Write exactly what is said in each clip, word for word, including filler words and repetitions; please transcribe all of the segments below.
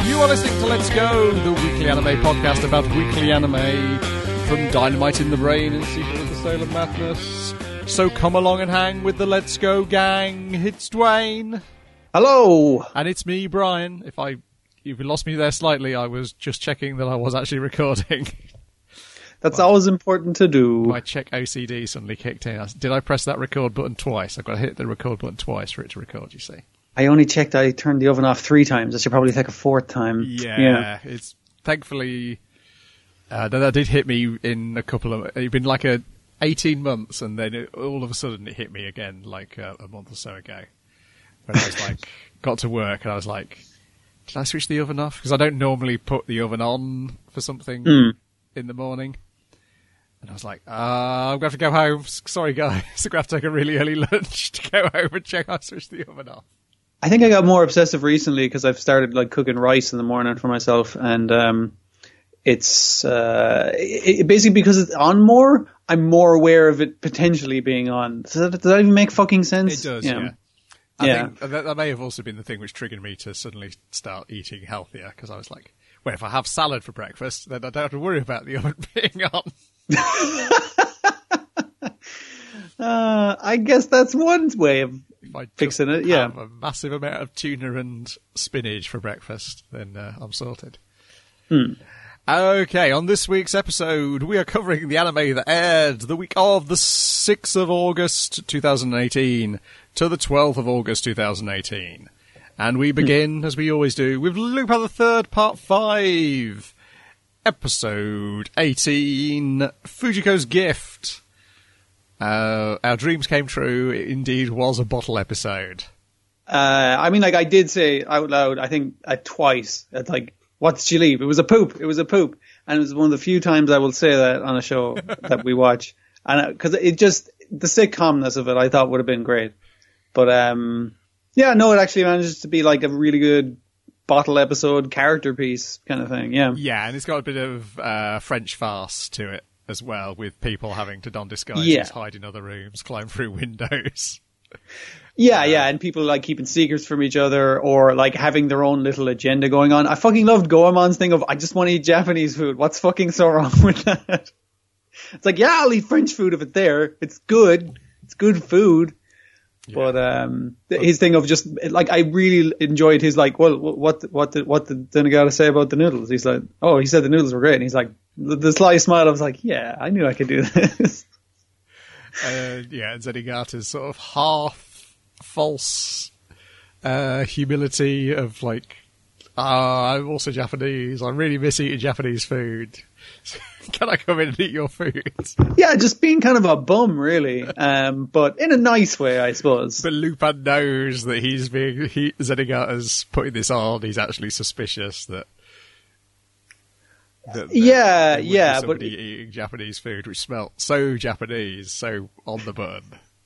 You are listening to Let's Go, the weekly anime podcast about weekly anime from Dynamite in the Brain and Secret of the Sailor Madness. So come along and hang with the Let's Go gang. It's Dwayne. Hello. And it's me, Brian. If I, if you lost me there slightly, I was just checking that I was actually recording. That's my, always important to do. My check O C D suddenly kicked in. Did I press that record button twice? I've got to hit the record button twice for it to record, you see. I only checked I turned the oven off three times. I should probably take a fourth time. Yeah, yeah. It's thankfully uh, that, that did hit me in a couple of. It's been like a eighteen months, and then it, all of a sudden it hit me again, like uh, a month or so ago. When I was like, got to work, and I was like, "Did I switch the oven off?" Because I don't normally put the oven on for something mm. in the morning. And I was like, uh, I'm going to have to go home. Sorry, guys. I'm going to have to take a really early lunch to go home and check I switched the oven off. I think I got more obsessive recently because I've started like cooking rice in the morning for myself, and um, it's uh, it, it basically because it's on more, I'm more aware of it potentially being on. Does that, does that even make fucking sense? It does, yeah. yeah. I yeah. think that, that may have also been the thing which triggered me to suddenly start eating healthier, because I was like, well, if I have salad for breakfast, then I don't have to worry about the oven being on. uh, I guess that's one way of if I fixing it. Yeah, have a massive amount of tuna and spinach for breakfast, then uh, I'm sorted. Hmm. Okay, on this week's episode, we are covering the anime that aired the week of the sixth of August twenty eighteen to the twelfth of August twenty eighteen. And we begin, as we always do, with Lupin the Third, Part five, Episode eighteen, Fujiko's Gift. Uh, our dreams came true. It indeed was a bottle episode. Uh, I mean, like, I did say out loud, I think uh, twice, at like, what did she leave? It was a poop. It was a poop. And it was one of the few times I will say that on a show that we watch. And because it just, the sitcomness of it, I thought would have been great. But, um, yeah, no, it actually manages to be like a really good bottle episode character piece kind of thing. Yeah. Yeah, and it's got a bit of uh, French farce to it as well, with people having to don disguises, yeah. hide in other rooms, climb through windows. Yeah, yeah, and people like keeping secrets from each other, or like having their own little agenda going on. I fucking loved Goemon's thing of, I just want to eat Japanese food. What's fucking so wrong with that? It's like, yeah, I'll eat French food if it's there. It's good. It's good food. Yeah. But um, his thing of just like, I really enjoyed his like, well, what what did what did Denigata say about the noodles? He's like, oh, he said the noodles were great, and he's like, the, the sly smile. I was like, yeah, I knew I could do this. Uh, yeah, and Zenigata's sort of half false uh, humility of like, ah, oh, I'm also Japanese. I really miss eating Japanese food. Can I come in and eat your food? Yeah, just being kind of a bum, really, um, but in a nice way, I suppose. But Lupin knows that he's being he, Zenigata's putting this on. He's actually suspicious that. that, that yeah, yeah, but but eating Japanese food, which smelt so Japanese, so on the bun.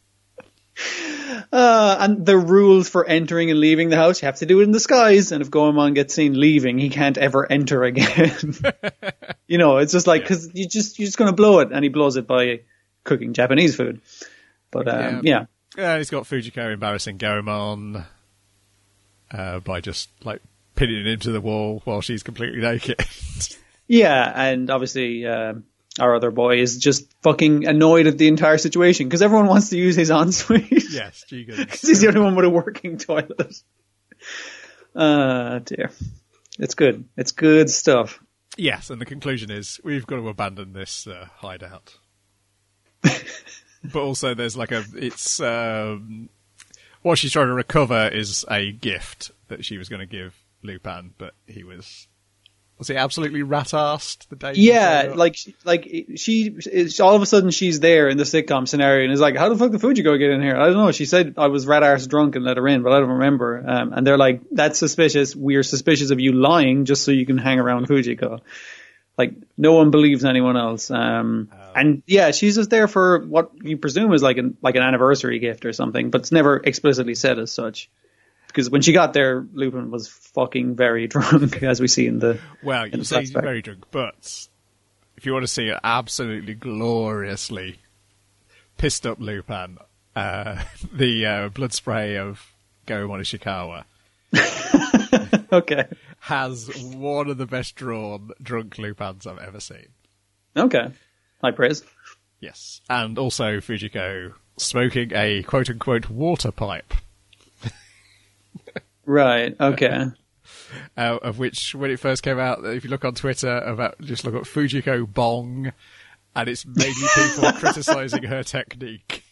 Uh, and the rules for entering and leaving the house, you have to do it in disguise. And if Goemon gets seen leaving, he can't ever enter again. You know, it's just like, because yeah. you just, you're just going to blow it. And he blows it by cooking Japanese food. But, um, yeah. Yeah, yeah he's got Fujiko embarrassing Goemon uh, by just, like, pinning him to the wall while she's completely naked. Yeah, and obviously... Uh, our other boy is just fucking annoyed at the entire situation because everyone wants to use his ensuite. Yes, Jigen. Because he's the only one with a working toilet. Uh, dear. It's good. It's good stuff. Yes, and the conclusion is we've got to abandon this uh, hideout. But also there's like a... It's... Um, what she's trying to recover is a gift that she was going to give Lupin, but he was... Was he absolutely rat-arsed the day? Yeah, like, like she, it's, all of a sudden she's there in the sitcom scenario and is like, how the fuck did Fujiko get in here? I don't know. She said I was rat-arsed drunk and let her in, but I don't remember. Um, and they're like, that's suspicious. We're suspicious of you lying just so you can hang around Fujiko. Like, no one believes anyone else. Um, oh. And yeah, she's just there for what you presume is like an, like an anniversary gift or something, but it's never explicitly said as such. Because when she got there, Lupin was fucking very drunk, as we see in the. Well, you say he's very drunk, but if you want to see an absolutely gloriously pissed up Lupin, uh, the uh, blood spray of Goemon Ishikawa. Okay. has one of the best drawn drunk Lupins I've ever seen. Okay. High praise. Yes. And also Fujiko smoking a quote-unquote water pipe. Right, okay. Uh, of which, when it first came out, if you look on Twitter, about just look at Fujiko Bong, and it's mainly people criticising her technique.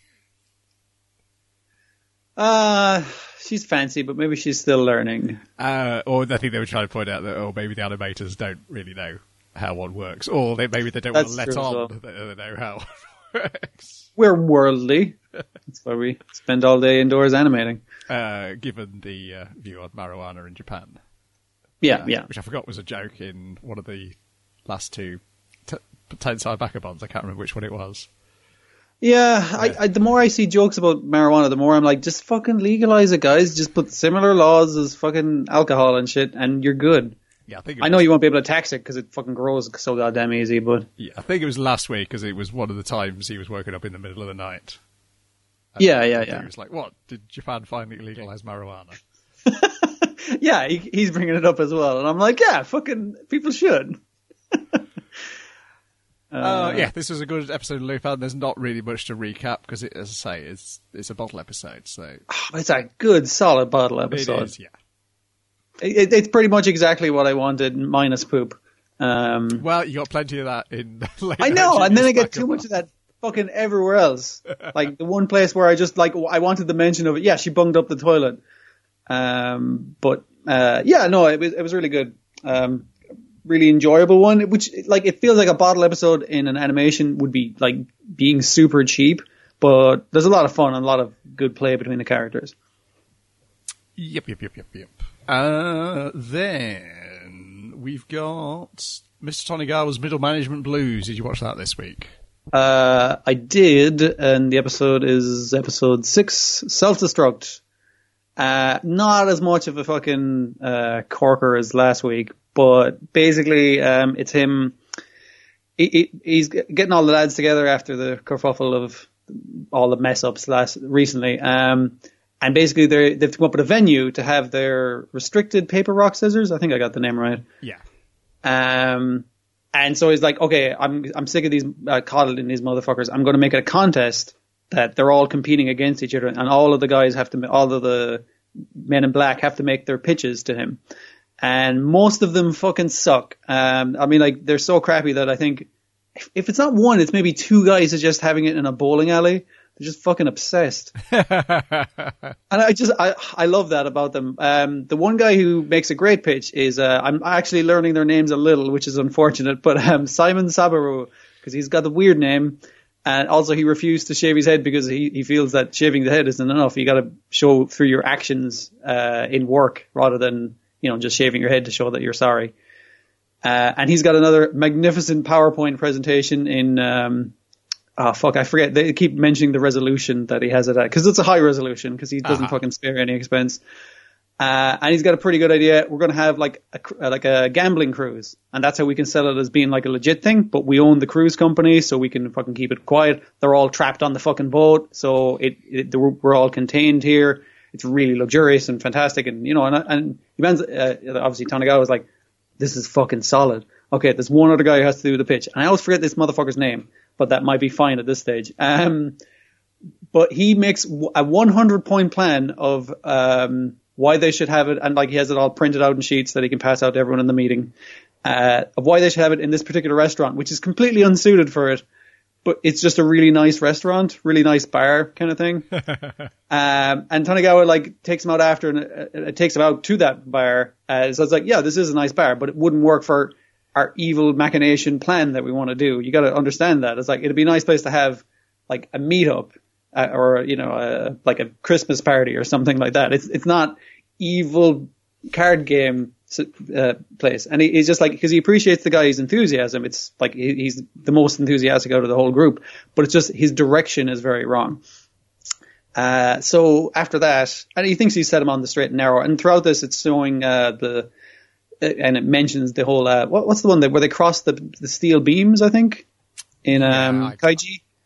Uh, she's fancy, but maybe she's still learning. Uh, or I think they were trying to point out that, oh, maybe the animators don't really know how one works, or they, maybe they don't That's want to let true as on well. that they know how one works. We're worldly. That's why we spend all day indoors animating. Uh, given the uh, view on marijuana in Japan. Yeah, uh, yeah. Which I forgot was a joke in one of the last two t- Tensai Bakabons. I can't remember which one it was. Yeah, I, I, the more I see jokes about marijuana, the more I'm like, just fucking legalize it, guys. Just put similar laws as fucking alcohol and shit, and you're good. Yeah, I think. It I was, know you won't be able to tax it because it fucking grows so goddamn easy, but Yeah, I think it was last week because it was one of the times he was woken up in the middle of the night. And yeah, yeah, yeah. He was like, "What? Did Japan finally legalize marijuana?" Yeah, he, he's bringing it up as well, and I'm like, yeah, fucking people should. Uh, yeah, this was a good episode of Lupin. There's not really much to recap because, it, as I say, it's it's a bottle episode. So It's a good, solid bottle episode. it is, yeah. It, it's pretty much exactly what I wanted, minus poop. Um, Well, you got plenty of that in. I know, and then I get too much of that fucking everywhere else. Like the one place where I just like I wanted the mention of it. Yeah, she bunged up the toilet. Um, but uh, yeah, no, it was it was really good. Um, really enjoyable one. Which like it feels like a bottle episode in an animation would be like being super cheap, but there's a lot of fun and a lot of good play between the characters. Yep, yep, yep, yep, yep. Uh, then we've got Mister Tonigawa's Middle Management Blues. Did you watch that this week? Uh, I did, and the episode is episode six, Self-Destruct. Uh, not as much of a fucking uh, corker as last week, but basically um, it's him. He, he, he's getting all the lads together after the kerfuffle of all the mess ups last recently. Um, and basically they they've come up with a venue to have their restricted paper rock scissors. I think I got the name right. Yeah. Um, and so he's like, okay, I'm I'm sick of these uh, coddling these motherfuckers. I'm going to make it a contest that they're all competing against each other, and all of the guys have to, all of the men in black have to make their pitches to him, and most of them fucking suck. Um, I mean, like they're so crappy that I think if, if it's not one, it's maybe two guys are just having it in a bowling alley. They're just fucking obsessed. And I just, I, I love that about them. Um, the one guy who makes a great pitch is, uh, I'm actually learning their names a little, which is unfortunate, but, um, Simon Sabaru, because he's got a weird name. And also he refused to shave his head because he, he feels that shaving the head isn't enough. You gotta show through your actions, uh, in work rather than, you know, just shaving your head to show that you're sorry. Uh, and he's got another magnificent PowerPoint presentation in, um, oh fuck, I forget. They keep mentioning the resolution that he has it at, because it's a high resolution, because he doesn't uh-huh. fucking spare any expense. Uh, and he's got a pretty good idea. We're going to have like a, like a gambling cruise, and that's how we can sell it as being like a legit thing. But we own the cruise company, so we can fucking keep it quiet. They're all trapped on the fucking boat, so it, it we're all contained here. It's really luxurious and fantastic, and you know, and and uh, obviously Tanigawa was like, "This is fucking solid." Okay, there's one other guy who has to do the pitch, and I always forget this motherfucker's name, but that might be fine at this stage. Um, but he makes a one hundred point plan of um. why they should have it, and like he has it all printed out in sheets that he can pass out to everyone in the meeting, uh, of why they should have it in this particular restaurant, which is completely unsuited for it, but it's just a really nice restaurant, really nice bar kind of thing. um, and Tanigawa like takes him out after, and it, it takes him out to that bar. Uh, so it's like, yeah, this is a nice bar, but it wouldn't work for our evil machination plan that we want to do. You got to understand that. It's like, it'd be a nice place to have like a meetup. Uh, or, you know, uh, like a Christmas party or something like that. It's it's not evil card game uh, place. And he, he's just like, because he appreciates the guy's enthusiasm. It's like he, he's the most enthusiastic out of the whole group. But it's just his direction is very wrong. Uh, so after that, and he thinks he's set him on the straight and narrow. And throughout this, it's showing uh, the, uh, and it mentions the whole, uh, what, what's the one that where they cross the, the steel beams, I think, in um, yeah, I, Kaiji.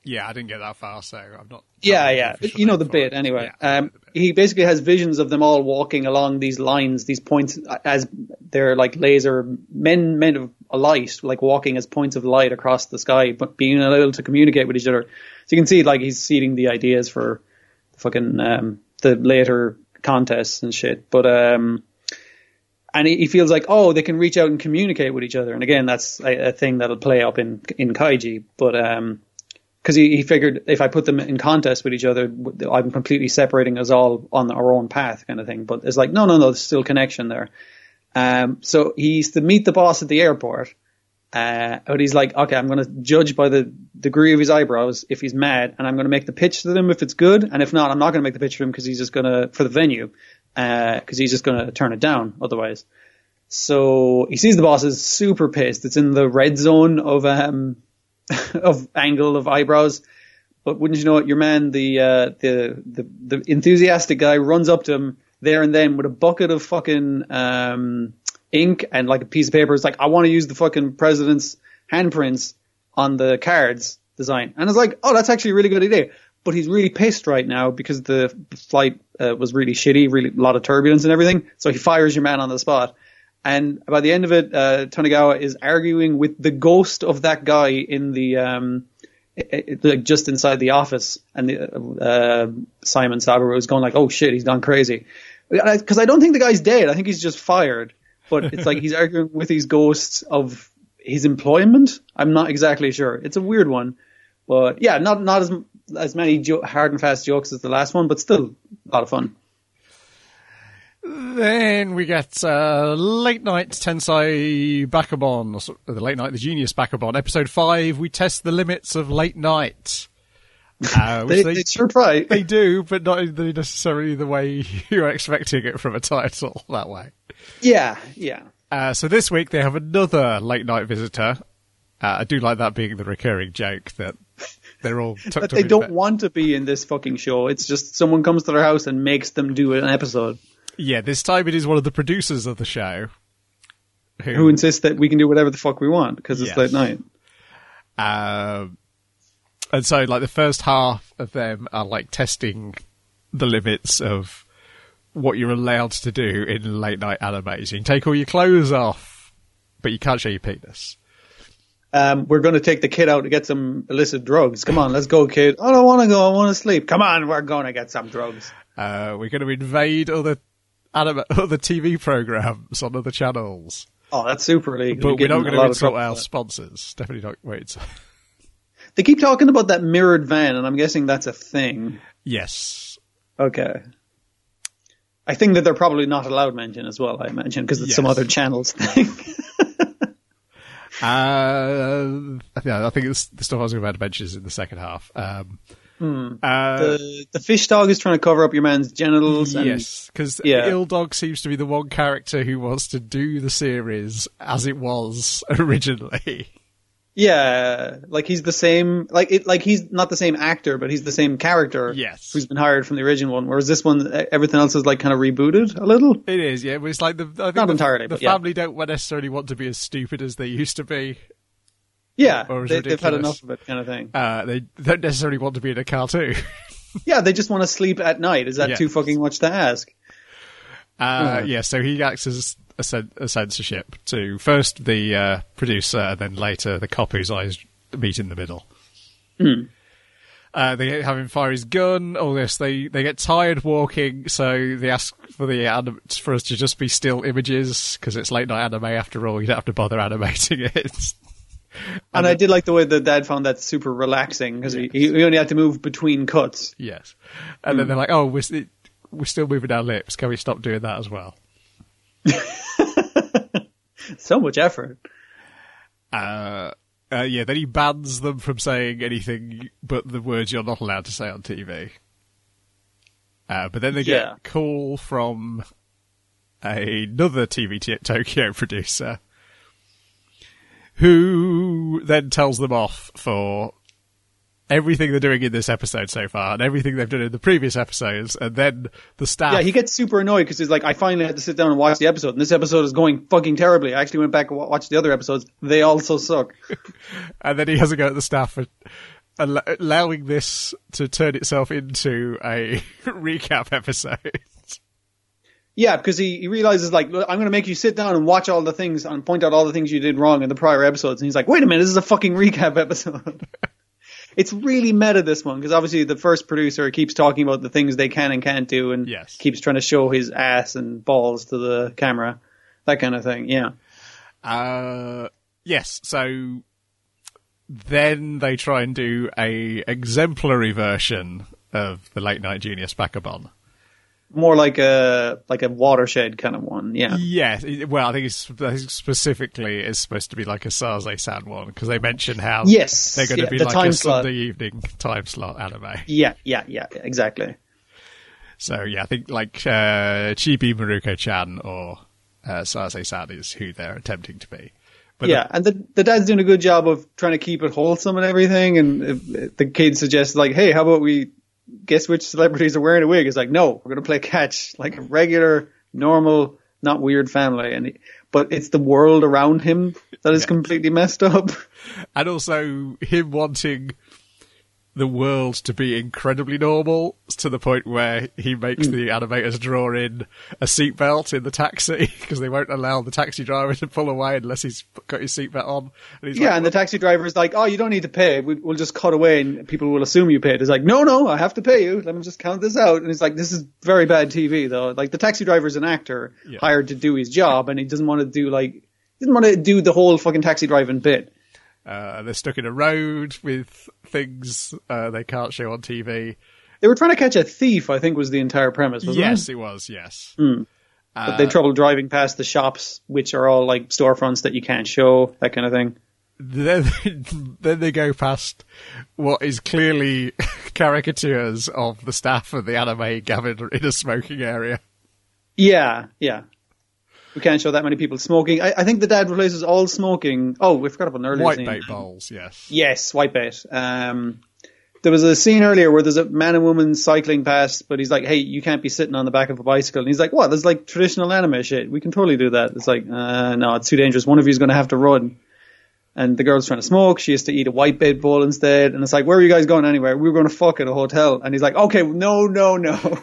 Yeah, I didn't get that far, so I'm not. Yeah, yeah. You know the bit, anyway. Yeah, um, the bit. He basically has visions of them all walking along these lines, these points, as they're like laser men, men of a light, like walking as points of light across the sky, but being able to communicate with each other. So you can see, like, he's seeding the ideas for fucking um, the later contests and shit. But um, and he, he feels like, oh, they can reach out and communicate with each other. And again, that's a, a thing that'll play up in in Kaiji, but. Um, Because he, he figured if I put them in contest with each other, I'm completely separating us all on our own path, kind of thing. But it's like, no, no, no, there's still connection there. Um, so he's to meet the boss at the airport. Uh, but he's like, okay, I'm going to judge by the degree of his eyebrows if he's mad, and I'm going to make the pitch to them if it's good, and if not, I'm not going to make the pitch for him because he's just going to for the venue, because uh, he's just going to turn it down otherwise. So he sees the boss is super pissed. It's in the red zone of um. of angle of eyebrows, but wouldn't you know it, your man, the, uh, the the the enthusiastic guy, runs up to him there and then with a bucket of fucking um, ink and like a piece of paper. It's like, I want to use the fucking president's handprints on the cards design, and it's like, oh, that's actually a really good idea. But he's really pissed right now because the flight uh, was really shitty, really a lot of turbulence and everything. So he fires your man on the spot. And by the end of it, uh, Tonegawa is arguing with the ghost of that guy in the, um, it, it, like just inside the office. And the, uh, Simon Saburo is going like, oh shit, he's gone crazy. Because I don't think the guy's dead. I think he's just fired. But it's like he's arguing with these ghosts of his employment. I'm not exactly sure. It's a weird one. But yeah, not not as as many jo- hard and fast jokes as the last one, but still a lot of fun. Then we get uh, Late Night Tensei Bakabon, or the Late Night the Genius Bakabon, episode five. We test the limits of late night. Uh, they, they, they sure try. They do, but not necessarily the way you're expecting it from a title that way. Yeah, yeah. Uh, so this week they have another late night visitor. Uh, I do like that being the recurring joke that they're all tucked but up they in don't bed. want to be in this fucking show. It's just someone comes to their house and makes them do an episode. Yeah, this time it is one of the producers of the show. Who, who insists that we can do whatever the fuck we want because it's yes. late night. Um, and so, like, the first half of them are, like, testing the limits of what you're allowed to do in late night anime. So you can take all your clothes off, but you can't show your penis. Um, we're going to take the kid out to get some illicit drugs. Come on, let's go, kid. I don't want to go. I want to sleep. Come on, we're going to get some drugs. Uh, we're going to invade other anime, other T V programs on other channels. Oh, that's super legal. But we're not going to insult our sponsors. Definitely not. Wait. They keep talking about that mirrored van, and I'm guessing that's a thing. Yes. Okay. I think that they're probably not allowed mention as well, I imagine, because it's yes. some other channel's thing. uh, yeah, I think it's the stuff I was about to mention is in the second half. Um, Hmm. Uh, the, the fish dog is trying to cover up your man's genitals. And, yes, because yeah. Il Dog seems to be the one character who wants to do the series as it was originally. Yeah, like he's the same, like it, like he's not the same actor, but he's the same character. Yes, who's been hired from the original one. Whereas this one, everything else is like kind of rebooted a little. It is, yeah. But it's like the I think not the, entirely. The but yeah. family don't necessarily want to be as stupid as they used to be. Yeah, they, they've had enough of it, kind of thing. Uh, they don't necessarily want to be in a cartoon. Yeah, they just want to sleep at night. Is that yes. too fucking much to ask? Uh, oh. Yeah, so he acts as a, sen- a censorship to first the uh, producer, and then later the cop whose eyes meet in the middle. Mm. Uh, they have him fire his gun. All this, they they get tired walking, so they ask for the anim- for us to just be still images because it's late night anime after all. You don't have to bother animating it. And, and I did like the way the dad found that super relaxing because yes. he, he only had to move between cuts. Yes. And mm. then they're like, oh, we're, st- we're still moving our lips. Can we stop doing that as well? So much effort. Uh, uh, yeah, then he bans them from saying anything but the words you're not allowed to say on T V. Uh, but then they get yeah. a call from another T V t- Tokyo producer who then tells them off for everything they're doing in this episode so far and everything they've done in the previous episodes, and then the staff... Yeah, he gets super annoyed because he's like, I finally had to sit down and watch the episode, and this episode is going fucking terribly. I actually went back and watched the other episodes. They also suck. And then he has a go at the staff for al- allowing this to turn itself into a recap episode. Yeah, because he, he realizes, like, look, I'm going to make you sit down and watch all the things and point out all the things you did wrong in the prior episodes. And he's like, wait a minute, this is a fucking recap episode. It's really meta, this one, because obviously the first producer keeps talking about the things they can and can't do and yes. keeps trying to show his ass and balls to the camera. That kind of thing, yeah. Uh, yes, so then they try and do a exemplary version of the Late Night Genius Bakabon. More like a like a watershed kind of one, yeah. Yes, well, I think it's I think specifically it's supposed to be like a Saze-san one, because they mention how yes, they're going to yeah, be the like time a slot. Sunday evening time slot anime. Yeah, yeah, yeah, exactly. So, yeah, I think like uh, Chibi Maruko-chan or uh, Saze-san is who they're attempting to be. But yeah, and the the dad's doing a good job of trying to keep it wholesome and everything, and if the kid suggests, like, hey, how about we guess which celebrities are wearing a wig? It's like, no, we're going to play catch, like a regular, normal, not weird family. And he, but it's the world around him that is yeah. completely messed up. And also him wanting the world to be incredibly normal to the point where he makes mm. the animators draw in a seatbelt in the taxi because they won't allow the taxi driver to pull away unless he's got his seatbelt on. And he's yeah, like, and the taxi driver is like, oh, you don't need to pay. We, we'll just cut away and people will assume you paid. It's like, no, no, I have to pay you. Let me just count this out. And it's like, this is very bad T V, though. Like, the taxi driver's an actor yeah. hired to do his job, and he doesn't want to do, like, he doesn't want to do the whole fucking taxi driving bit. Uh, they're stuck in a road with things uh, they can't show on T V. They were trying to catch a thief, I think was the entire premise, wasn't yes, it? it was, yes. Mm. Uh, but they had trouble driving past the shops, which are all like storefronts that you can't show, that kind of thing. Then, then they go past what is clearly caricatures of the staff of the anime gathered in a smoking area. Yeah, yeah. We can't show that many people smoking. I, I think the dad replaces all smoking. Oh, we forgot about an earlier White scene. bait bowls, yes. Yes, white bait. Um, there was a scene earlier where there's a man and woman cycling past, but he's like, hey, you can't be sitting on the back of a bicycle. And he's like, what? There's like traditional anime shit. We can totally do that. It's like, uh, no, it's too dangerous. One of you is going to have to run. And the girl's trying to smoke. She has to eat a white bait bowl instead. And it's like, where are you guys going anyway? We were going to fuck at a hotel. And he's like, okay, no, no, no.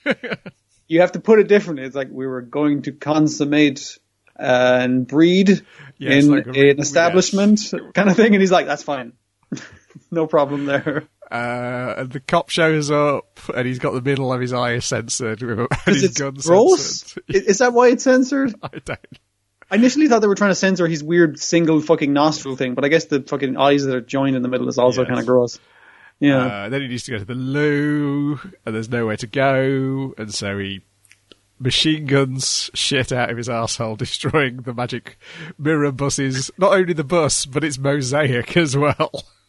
You have to put it differently. It's like, we were going to consummate uh, and breed yes, in like a, an establishment yes. kind of thing. And he's like, that's fine. No problem there. Uh, and the cop shows up, and he's got the middle of his eye censored with a, and his it's gun gross? censored. Is that why it's censored? I don't. I initially thought they were trying to censor his weird single fucking nostril thing, but I guess the fucking eyes that are joined in the middle is also yes. kind of gross. Yeah. Uh, then he needs to go to the loo, and there's nowhere to go, and so he machine guns shit out of his arsehole, destroying the magic mirror buses. Not only the bus, but its mosaic as well.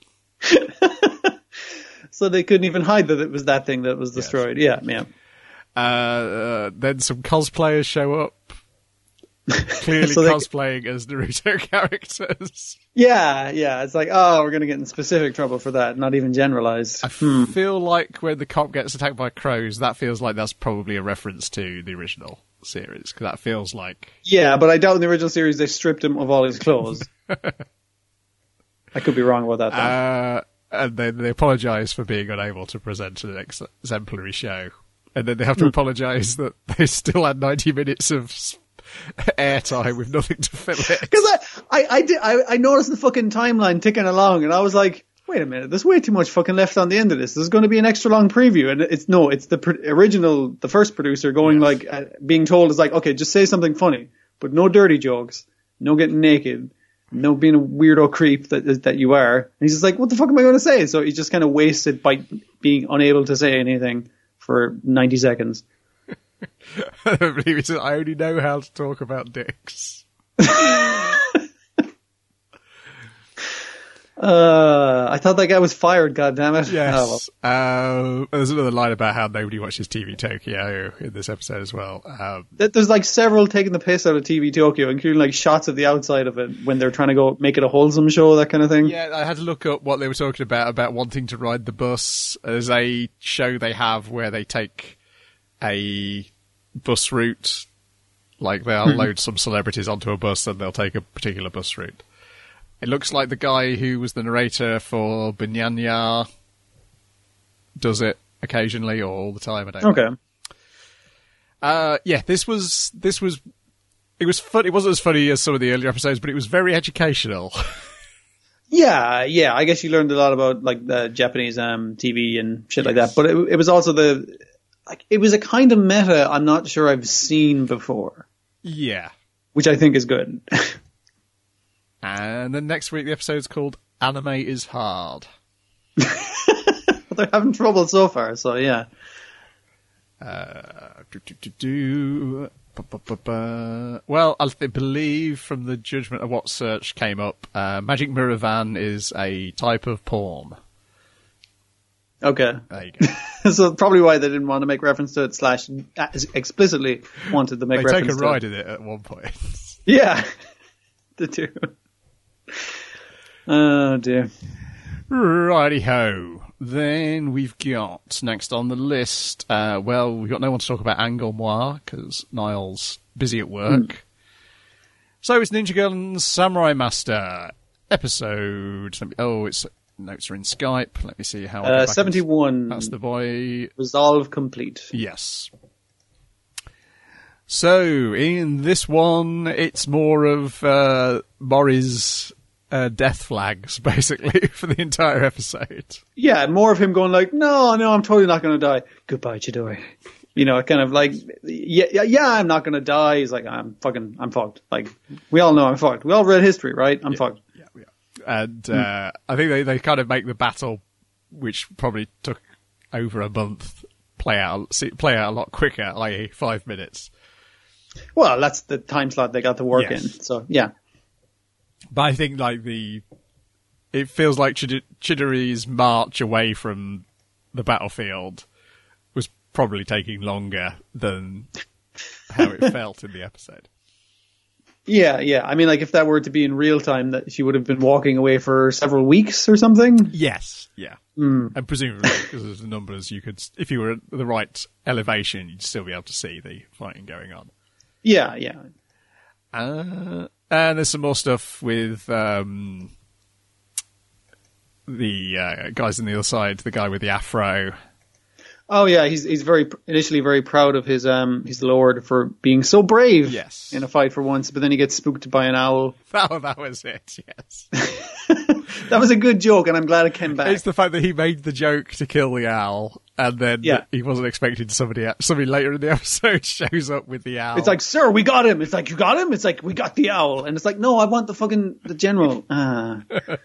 So they couldn't even hide that it was that thing that was destroyed. Yes. Yeah, yeah. Uh, uh, then some cosplayers show up, clearly so they... cosplaying as Naruto characters. Yeah, yeah. It's like, oh, we're going to get in specific trouble for that, not even generalized. I hmm. feel like when the cop gets attacked by crows, that feels like that's probably a reference to the original series, because that feels like... Yeah, but I doubt in the original series they stripped him of all his clothes. I could be wrong about that, though. Uh, and then they apologise for being unable to present an ex- exemplary show. And then they have to mm. apologise that they still had ninety minutes of airtime with nothing to fill it. Because I, I, I, did, I, I noticed the fucking timeline ticking along, and I was like, wait a minute, there's way too much fucking left on the end of this. There's going to be an extra long preview. And it's no, it's the pr- original, the first producer going yes. like, uh, being told is like, okay, just say something funny, but no dirty jokes, no getting naked, no being a weirdo creep that that you are. And he's just like, what the fuck am I going to say? So he just kind of wasted by being unable to say anything for ninety seconds. I don't believe it. I only know how to talk about dicks. Uh, I thought that guy was fired, goddammit. Yes. Oh, well. uh, there's another line about how nobody watches T V Tokyo in this episode as well. Um, there's like several taking the piss out of T V Tokyo, including like shots of the outside of it when they're trying to go make it a wholesome show, that kind of thing. Yeah, I had to look up what they were talking about, about wanting to ride the bus. There's a show they have where they take a bus route, like they'll load some celebrities onto a bus and they'll take a particular bus route. It looks like the guy who was the narrator for Binyanya does it occasionally or all the time. I don't Okay. know. Uh, yeah, this was this was it was fun. It wasn't as funny as some of the earlier episodes, but it was very educational. Yeah, yeah. I guess you learned a lot about like the Japanese um, T V and shit like that. But it, it was also the like it was a kind of meta I'm not sure I've seen before, Yeah. which I think is good. And then next week the episode's called Anime is Hard. But they're having trouble so far, so yeah. Uh, do, do, do, do. Ba, ba, ba, ba. Well, I th- believe from the judgment of what search came up, uh, Magic Mirror Van is a type of porn. Okay. There you go. So probably why they didn't want to make reference to it, slash explicitly wanted to make They reference take a to it. ride in it at one point. Yeah. The two. Oh dear. Righty-ho. Then we've got, next on the list, uh, well, we've got no one to talk about Angle Moi, because Niall's busy at work. Mm. So it's Ninja Gaiden Samurai Master, episode... Oh, it's notes are in Skype. Let me see how... I go Uh, back and- seventy-one. That's the boy... Resolve complete. Yes. So, in this one, it's more of uh, Mori's uh, death flags, basically, for the entire episode. Yeah, more of him going like, no, no, I'm totally not going to die. Goodbye, Chidori. You know, kind of like, yeah, yeah, yeah, I'm not going to die. He's like, I'm fucking, I'm fucked. Like, we all know I'm fucked. We all read history, right? I'm yeah, fucked. Yeah, yeah. And uh, I think they, they kind of make the battle, which probably took over a month, play out see, play out a lot quicker, that is five minutes. Well, that's the time slot they got to work Yes. in. So, yeah. But I think like the, it feels like Chid- Chidori's march away from the battlefield was probably taking longer than how it felt in the episode. Yeah, yeah. I mean, like, if that were to be in real time, that she would have been walking away for several weeks or something. Yes, yeah. Mm. And presumably, because of the numbers, you could, if you were at the right elevation, you'd still be able to see the fighting going on. Yeah, yeah. Uh, and there's some more stuff with um, the uh, guys on the other side, the guy with the afro. Oh yeah, he's he's very initially very proud of his um his lord for being so brave. Yes. In a fight for once, but then he gets spooked by an owl. Oh, that was it, yes. That was a good joke, and I'm glad it came back. It's the fact that he made the joke to kill the owl, and then Yeah. he wasn't expecting somebody somebody later in the episode shows up with the owl. It's like, sir, we got him. It's like, you got him? It's like, we got the owl. And it's like, no, I want the fucking, the general. Ah.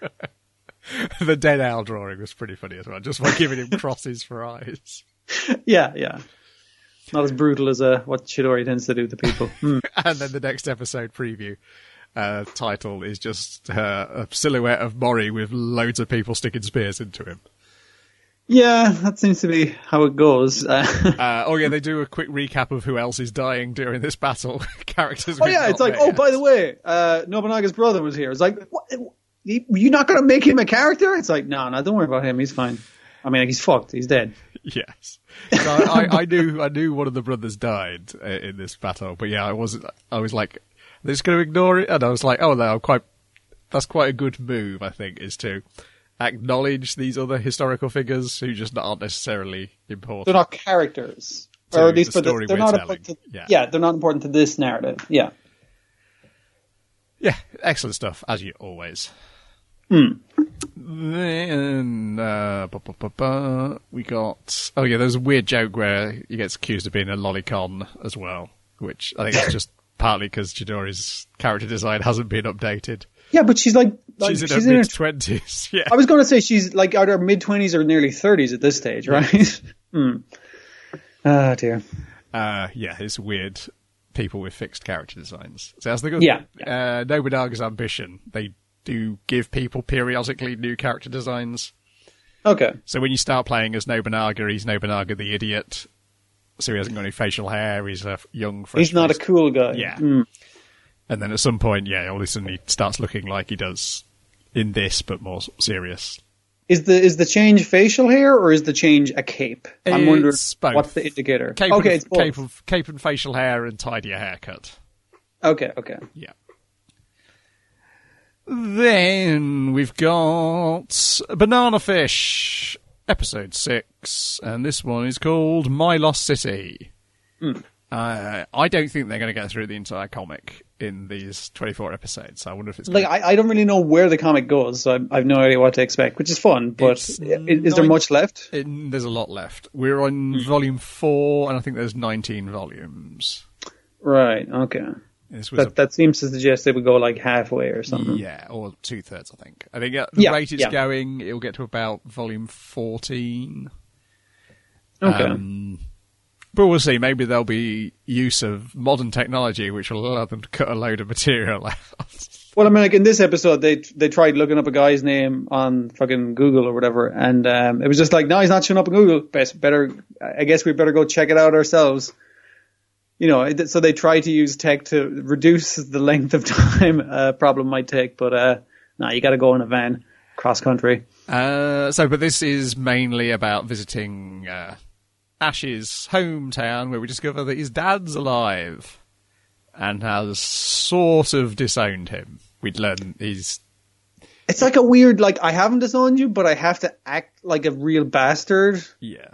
The dead owl drawing was pretty funny as well, just by giving him crosses for eyes. Yeah, yeah. Not as brutal as uh, what Chidori tends to do to people. Hmm. And then the next episode preview uh, title is just uh, a silhouette of Mori with loads of people sticking spears into him. Yeah, that seems to be how it goes. Uh, Uh, oh yeah, they do a quick recap of who else is dying during this battle. Characters. oh we've yeah, not it's like, met oh, yet. by the way, uh, Nobunaga's brother was here. It's like, what? You're not going to make him a character? It's like, no, no, don't worry about him. He's fine. I mean, like, he's fucked. He's dead. Yes, so I, I, I knew I knew one of the brothers died uh, in this battle, but yeah, I was I was like, they're just going to ignore it, and I was like, oh no, I'm quite. That's quite a good move, I think, is to acknowledge these other historical figures who just aren't necessarily important. They're not characters. To Or at least the for the, story they're we're not telling. important to, Yeah. yeah, they're not important to this narrative. Yeah. Yeah, excellent stuff, as you always. Hmm. Then, uh, ba, ba, ba, ba, we got... Oh yeah, there's a weird joke where he gets accused of being a lolicon as well, which I think is just partly because Chidori's character design hasn't been updated. Yeah, but she's like, like She's in she's her in her mid-twenties, yeah. I was going to say she's like either mid twenties or nearly thirties at this stage, right? Hmm. Oh dear. Uh, yeah, it's weird people with fixed character designs. So that's the good Yeah. Uh, Nobunaga's ambition. They do give people periodically new character designs. Okay. So when you start playing as Nobunaga, he's Nobunaga the idiot. So he hasn't got any facial hair. He's a young, fresh He's not a cool guy. Yeah. Hmm. And then at some point, yeah, all of a sudden he starts looking like he does in this, but more serious. Is the is the change facial hair or is the change a cape? I'm wondering It's both. what's the indicator. Cape okay, and, it's both. cape, of, cape and facial hair and tidier haircut. Okay, okay. Yeah. Then we've got Banana Fish, episode six, and this one is called My Lost City. Mm. Uh, I don't think they're going to get through the entire comic in these twenty-four episodes. So I wonder if it's like gonna... I, I don't really know where the comic goes, so I, I have no idea what to expect, which is fun. But is, is there much left? It, there's a lot left. We're on mm. volume four, and I think there's nineteen volumes. Right. Okay. This was that, a... that seems to suggest they would go like halfway or something. Yeah, or two thirds. I think. I think at the yeah, rate it's yeah. going, it'll get to about volume fourteen. Okay. Um, But we'll see. Maybe there'll be use of modern technology which will allow them to cut a load of material out. Well, I mean, like in this episode, they they tried looking up a guy's name on fucking Google or whatever, and um, it was just like, no, he's not showing up on Google. Best, better, I guess we better go check it out ourselves. You know, it, so they try to use tech to reduce the length of time a problem might take, but uh, no, nah, you got to go in a van cross country. Uh, so, but this is mainly about visiting Uh, Ash's hometown, where we discover that his dad's alive and has sort of disowned him. We'd learn he's... It's like a weird, like, I haven't disowned you, but I have to act like a real bastard. Yeah.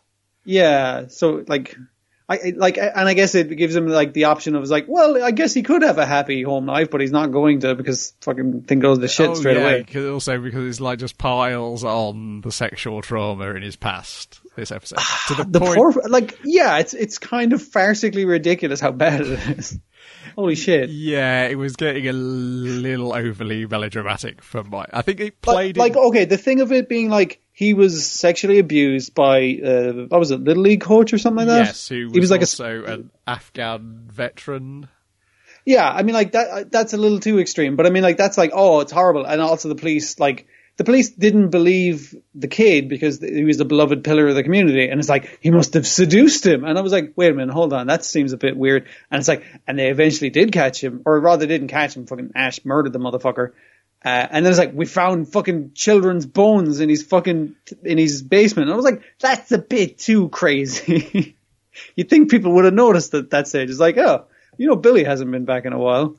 Yeah, so, like... I like, and I guess it gives him like the option of like, well, I guess he could have a happy home life, but he's not going to because fucking thing goes to shit oh, straight yeah, away. Cause also because it's like just piles on the sexual trauma in his past. This episode, to the, the point, poor, like, yeah, it's it's kind of farcically ridiculous how bad it is. Holy shit! Yeah, it was getting a little overly melodramatic for my. I think it played like, it... like okay, the thing of it being like he was sexually abused by uh, what was it, Little League coach or something like that? Yes, who was, he was like also a, an Afghan veteran. Yeah, I mean, like that. That's a little too extreme, but I mean, like that's like, oh, it's horrible, and also the police, like the police didn't believe the kid because he was the beloved pillar of the community, and it's like he must have seduced him, and I was like, wait a minute, hold on, that seems a bit weird, and it's like, and they eventually did catch him, or rather, didn't catch him. Fucking Ash murdered the motherfucker, uh, and then it's like we found fucking children's bones in his fucking in his basement, and I was like, that's a bit too crazy. You'd think people would have noticed at that stage. It's like, oh. You know, Billy hasn't been back in a while.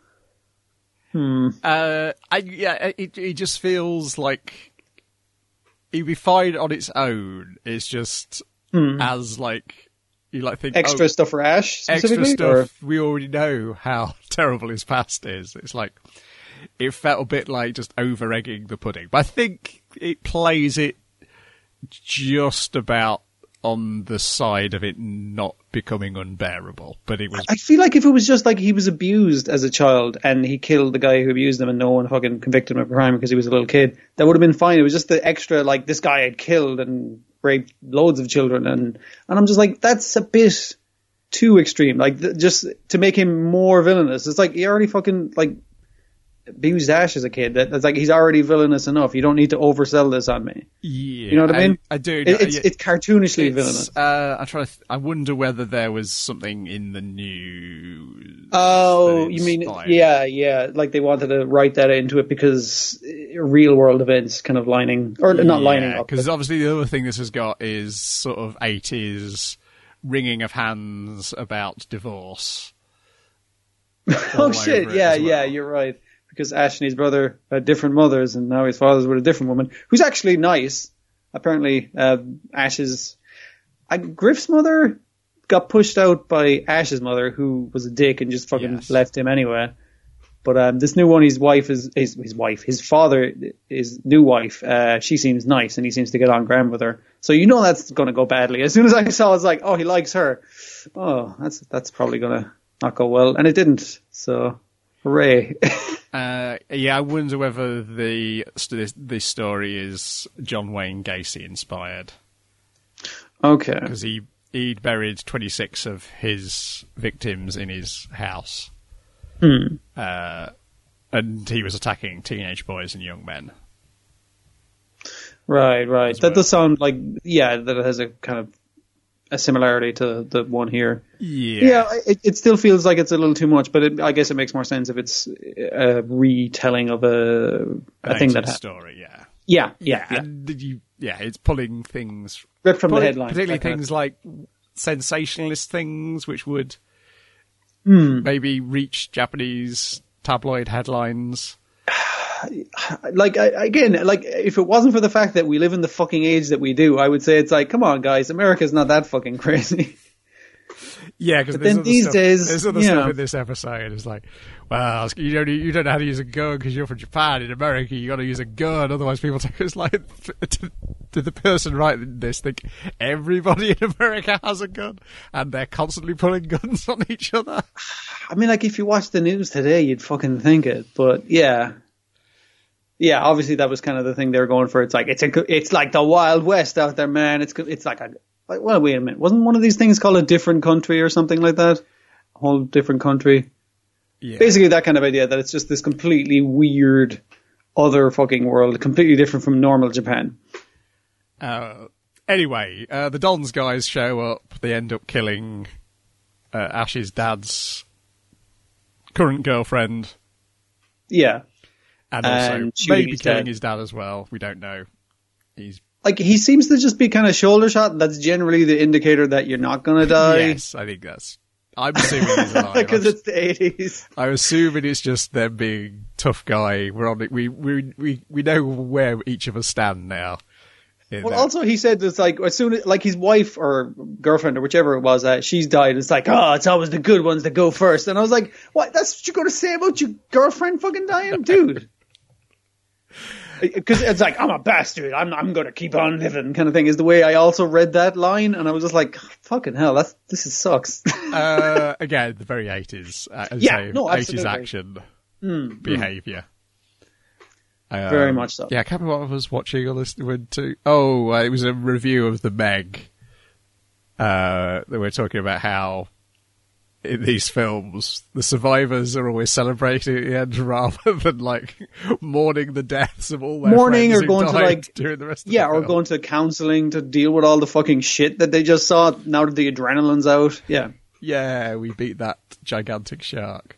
Hmm. Uh, I, yeah, it, it just feels like he'd be fine on its own. It's just hmm. as like you like think extra oh, stuff for Ash. Extra stuff. Or? We already know how terrible his past is. It's like it felt a bit like just over egging the pudding. But I think it plays it just about on the side of it not becoming unbearable, but it was. I feel like if it was just like he was abused as a child and he killed the guy who abused him and no one fucking convicted him of a crime because he was a little kid, that would have been fine. It was just the extra, like this guy had killed and raped loads of children, and and I'm just like, that's a bit too extreme. Like th- just to make him more villainous. It's like he already fucking like abused Ash as a kid. That, that's like he's already villainous enough. You don't need to oversell this on me. Yeah, you know what I mean? I, I do. It, it's yeah. it's cartoonishly it's, villainous. Uh, I try. To th- I wonder whether there was something in the news. Oh, you mean yeah, yeah? Like they wanted to write that into it because real world events kind of lining or not yeah, lining up. Because obviously the other thing this has got is sort of eighties wringing of hands about divorce. Oh shit! Yeah, well. yeah, you're right. Because Ash and his brother had different mothers, and now his father's with a different woman, who's actually nice. Apparently, uh, Ash's... Uh, Griff's mother got pushed out by Ash's mother, who was a dick and just fucking yes. left him anyway. But um, this new one, his wife is... His, his wife, his father, his new wife, uh, she seems nice, and he seems to get on grand with her. So you know that's going to go badly. As soon as I saw it, I was like, oh, he likes her. Oh, that's that's probably going to not go well. And it didn't, so hooray. Uh, yeah, I wonder whether the this, this story is John Wayne Gacy inspired. Okay. Because he, he'd buried twenty-six of his victims in his house. Hmm. Uh, and he was attacking teenage boys and young men. Right, right. That well. does sound like, yeah, that it has a kind of a similarity to the one here. Yeah. Yeah, it, it still feels like it's a little too much, but it, I guess it makes more sense if it's a retelling of a, a thing that happened. Story, yeah. Yeah, yeah, yeah. And you, yeah, it's pulling things... Ripped from pulling, the headline. Particularly things of... like sensationalist things, which would hmm. maybe reach Japanese tabloid headlines. like I, again, like if it wasn't for the fact that we live in the fucking age that we do, I would say it's like, come on, guys, America's not that fucking crazy. Yeah, because then these stuff, days, there's other you stuff know. in this episode. It's like, well, you don't you don't know how to use a gun because you're from Japan. In America, you got to use a gun, otherwise people take it's like. To, to the person writing this, think everybody in America has a gun, and they're constantly pulling guns on each other. I mean, like if you watch the news today, you'd fucking think it, but yeah. Yeah, obviously that was kind of the thing they were going for. It's like it's a, it's like the Wild West out there, man. It's it's like a like. Well, wait a minute. Wasn't one of these things called a different country or something like that? A whole different country. Yeah. Basically, that kind of idea that it's just this completely weird other fucking world, completely different from normal Japan. Uh, anyway, uh, the Dons guys show up. They end up killing uh, Ash's dad's current girlfriend. Yeah. And also And maybe his killing dad. his dad as well. We don't know. He's Like, he seems to just be kind of shoulder shot. That's generally the indicator that you're not going to die. yes, I think that's. I'm assuming he's alive. Because I'm, it's the eighties. I'm assuming it's just them being tough guy. We're on it. We we we we know where each of us stand now. in Well, that. also he said it's like as soon as like his wife or girlfriend or whichever it was, uh, she's died. It's like, oh, it's always the good ones that go first. And I was like, what? That's what you're going to say about your girlfriend fucking dying, dude? Because it's like, I'm a bastard. I'm I'm going to keep on living, kind of thing. Is the way I also read that line, and I was just like, fucking hell, that's this is sucks. uh, again, the very eighties. Uh, as Yeah, I say, no, eighties absolutely. action Mm, behaviour. Um, Very much so. Yeah, I can't remember what I was watching or listening to. Oh, uh, it was a review of The Meg. Uh, they were talking about how in these films the survivors are always celebrating at the end rather than like mourning the deaths of all their Mourning friends or who going to, died like- during the rest of Yeah, the or film. going to counselling to deal with all the fucking shit that they just saw now that the adrenaline's out. Yeah. Yeah, we beat that gigantic shark.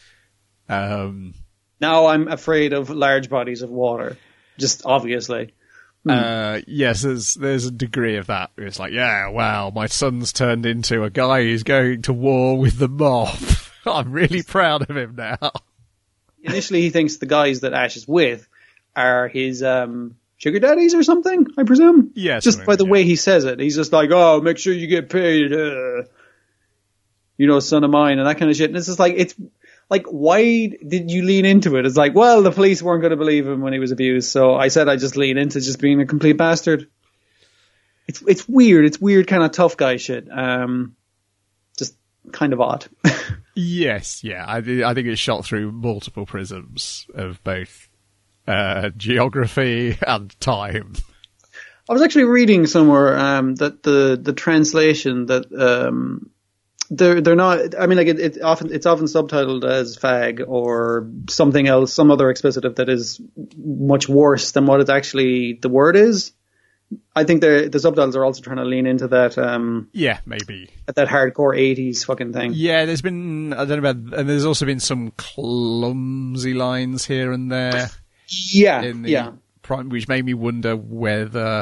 Um, Now I'm afraid of large bodies of water. Just obviously. uh, yes, there's there's a degree of that. It's like, yeah, wow, my son's turned into a guy who's going to war with the mob. I'm really proud of him now. Initially, he thinks the guys that Ash is with are his um, sugar daddies or something, I presume. Yeah, Just something, by the yeah. way he says it. He's just like, oh, make sure you get paid. Uh, you know, son of mine, and that kind of shit. And it's just like, it's like, why did you lean into it? It's like, well, the police weren't going to believe him when he was abused, so I said I just lean into just being a complete bastard. It's it's weird. It's weird kind of tough guy shit. Um, just kind of odd. Yes, yeah, I, thi- I think it's shot through multiple prisms of both uh, geography and time. I was actually reading somewhere um, that the the translation that um, they're they're not. I mean, like it, it often it's often subtitled as fag or something else, some other expletive that is much worse than what it actually the word is. I think the the subtitles are also trying to lean into that um, Yeah, maybe. that hardcore eighties fucking thing. Yeah, there's been, I don't know about, and there's also been some clumsy lines here and there. Yeah, in the yeah. prime, which made me wonder whether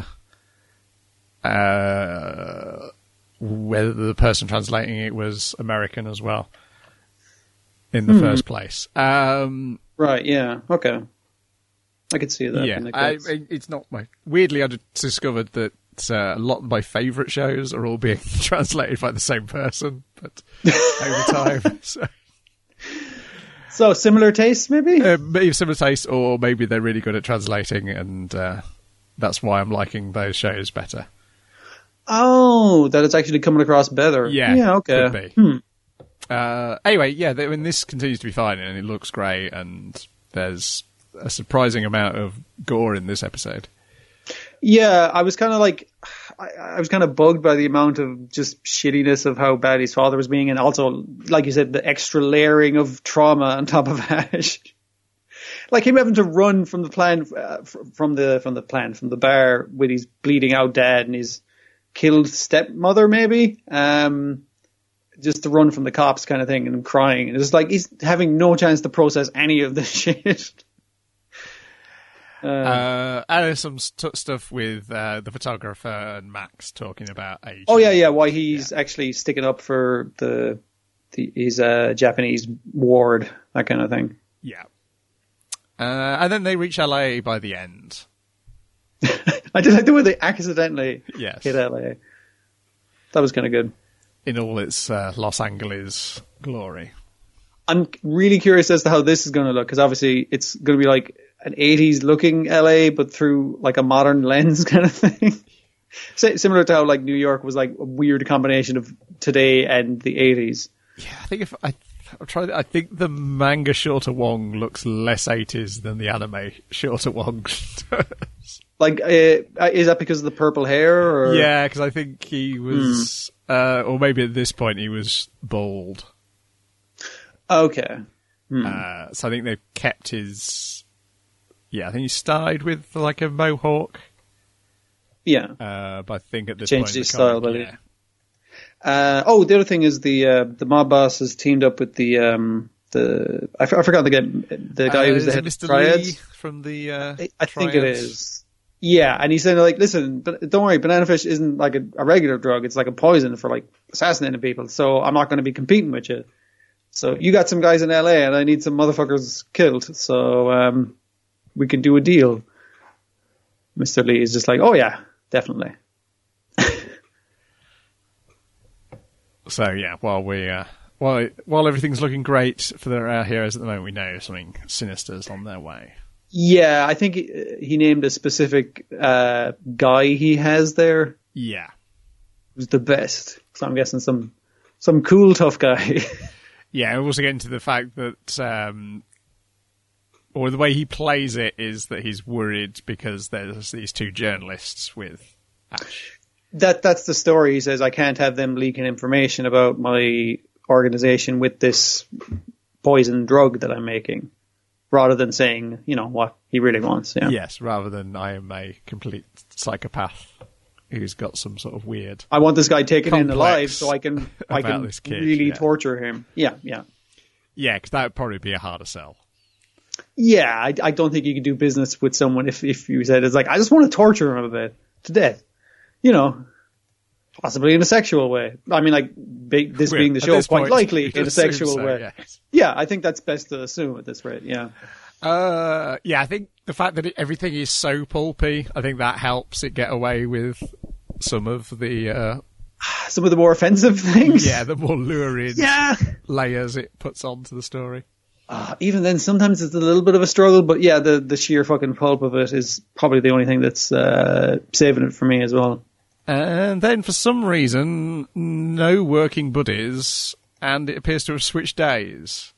uh, whether the person translating it was American as well in the Hmm. first place. Um, Right. Yeah. Okay. I could see that. yeah, in the I, case. I- it's not my. Weirdly, I discovered that uh, a lot of my favourite shows are all being translated by the same person, but over time. So. So similar tastes, maybe. Uh, maybe similar taste, or maybe they're really good at translating, and uh, that's why I'm liking those shows better. Oh, that it's actually coming across better. Yeah, Yeah. Okay. could be. Hmm. Uh, anyway, yeah, I mean, this continues to be fine, and it looks great, and there's a surprising amount of gore in this episode. Yeah, I was kind of like, I, I was kind of bugged by the amount of just shittiness of how bad his father was being, and also, like you said, the extra layering of trauma on top of Ash. Like him having to run from the plan, uh, fr- from the from the plan, from the bar with his bleeding out dad and his killed stepmother, maybe, um, just to run from the cops, kind of thing, and crying. And it's like he's having no chance to process any of this shit. Uh, Uh, and there's some st- stuff with uh, the photographer and Max talking about age. Oh yeah, yeah. Why he's actually sticking up for the, the his uh, Japanese ward, that kind of thing. Yeah. Uh, and then they reach L A by the end. I did like the way they accidentally Yes. hit L A. That was kind of good. In all its uh, Los Angeles glory. I'm really curious as to how this is going to look, because obviously it's going to be like an eighties looking L A, but through like a modern lens kind of thing. Similar to how like New York was like a weird combination of today and the eighties. Yeah, I think if I, I'm trying. I think the manga Shorter Wong looks less eighties than the anime Shorter Wong. Like, uh, is that because of the purple hair? Or? Yeah, because I think he was, mm. uh, or maybe at this point he was bald. Okay. Hmm. Uh, so I think they've kept his. Yeah, I think he started with like a mohawk. Yeah. Uh, but I think at this Changed point his comic, style, yeah. Uh, oh, the other thing is the uh, the mob boss has teamed up with the um, the I, f- I forgot the guy the guy uh, who's the head Mister of Triads. Lee from the. Uh, I, I think it is. Yeah, and he's saying like, listen, but don't worry, banana fish isn't like a, a regular drug; it's like a poison for like assassinating people. So I'm not going to be competing with you. So you got some guys in L A, and I need some motherfuckers killed. So um, we can do a deal. Mister Lee is just like, oh yeah, definitely. So yeah, while we uh, while while everything's looking great for the, our heroes at the moment, we know something sinister's on their way. Yeah, I think he, he named a specific uh, guy he has there. Yeah, who's the best? So I'm guessing some some cool tough guy. Yeah, also getting to the fact that, um, or the way he plays it is that he's worried because there's these two journalists with Ash. That that's the story. He says, I can't have them leaking information about my organization with this poison drug that I'm making, rather than saying, you know, what he really wants. Yeah. Yes, rather than I am a complete psychopath who's got some sort of weird. I want this guy taken in alive so I can I can kid, really yeah. torture him. Yeah, yeah. Yeah, because that would probably be a harder sell. Yeah, I, I don't think you can do business with someone if, if you said it's like, I just want to torture him a bit to death. You know, possibly in a sexual way. I mean, like, be, this We're, being the show, quite point, likely in a sexual so, way. Yes. Yeah, I think that's best to assume at this rate, yeah. Uh, yeah, I think the fact that it, everything is so pulpy, I think that helps it get away with some of the... Uh, some of the more offensive things? Yeah, the more lurid yeah. layers it puts onto the story. Uh, even then, sometimes it's a little bit of a struggle, but yeah, the, the sheer fucking pulp of it is probably the only thing that's uh, saving it for me as well. And then, for some reason, no working buddies, and it appears to have switched days.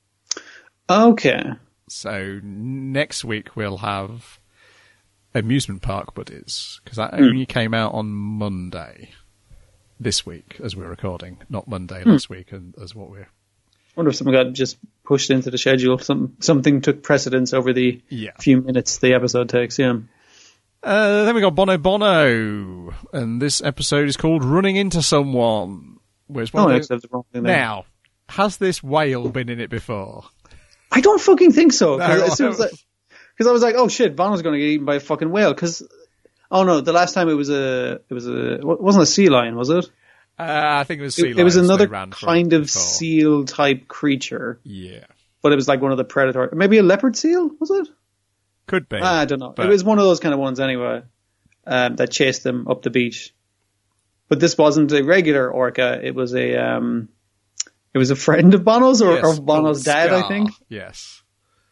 Okay. So next week we'll have amusement park buddies, because that mm. only came out on Monday this week, as we're recording, not Monday mm. last week, and as what we're... I wonder if something got just pushed into the schedule. Some, something took precedence over the yeah. few minutes the episode takes, yeah. Uh, then we got Bono Bono, and this episode is called Running Into Someone. Where's oh, those... the wrong thing there. Now, has this whale been in it before? I don't fucking think so. Because No, as soon as I, cause I was like, oh shit, Bono's going to get eaten by a fucking whale. Because, oh no, the last time it was a, it was a, it wasn't a sea lion, was it? Uh, I think it was sea It, it was lions another they ran from kind of before. seal type creature. Yeah. But it was like one of the predatory, maybe a leopard seal, was it? Could be. Ah, I don't know. But... It was one of those kind of ones anyway, um, that chased them up the beach. But this wasn't a regular orca. It was a, um, it was a friend of Bono's or, yes, or Bono's dad, Scar. I think. Yes.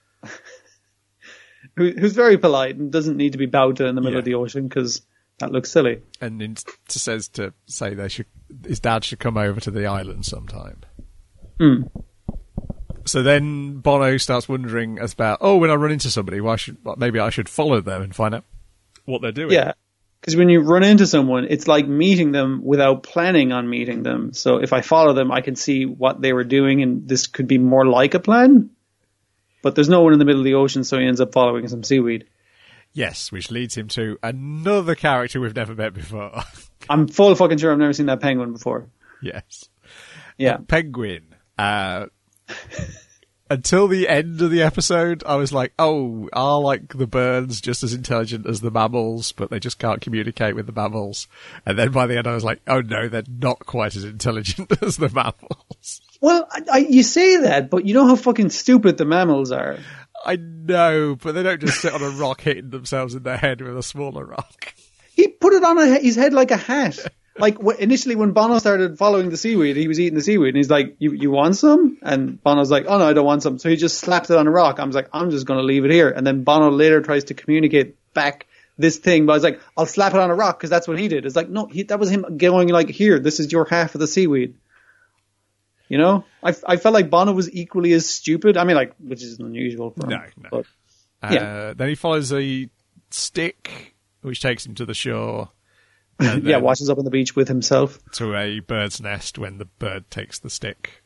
Who, who's very polite and doesn't need to be bowed to in the middle Yeah. of the ocean because that looks silly. And it says to say they should, his dad should come over to the island sometime. Hmm. So then Bono starts wondering about, oh, when I run into somebody, why should maybe I should follow them and find out what they're doing. Yeah, because when you run into someone, it's like meeting them without planning on meeting them. So if I follow them, I can see what they were doing, and this could be more like a plan. But there's no one in the middle of the ocean, so he ends up following some seaweed. Yes, which leads him to another character we've never met before. I'm full fucking sure I've never seen that penguin before. Yes. Yeah. The penguin. Uh, until the end of the episode, I was like, oh, are like the birds just as intelligent as the mammals, but they just can't communicate with the mammals? And then by the end I was like, oh no, they're not quite as intelligent as the mammals. Well, I, I, you say that, but you know how fucking stupid the mammals are. I know, but they don't just sit on a rock hitting themselves in the head with a smaller rock. He put it on a, his head like a hat. Like w- initially when Bono started following the seaweed, he was eating the seaweed and he's like, you you want some? And Bono's like, oh no, I don't want some. So he just slapped it on a rock. I was like, I'm just going to leave it here. And then Bono later tries to communicate back this thing, but I was like, I'll slap it on a rock because that's what he did. It's like, no, he, that was him going like, here, this is your half of the seaweed. You know? I, I felt like Bono was equally as stupid. I mean, like, which is unusual for him. No, no. But, uh, yeah. Then he follows a stick, which takes him to the shore. Yeah, washes up on the beach with himself. To a bird's nest when the bird takes the stick.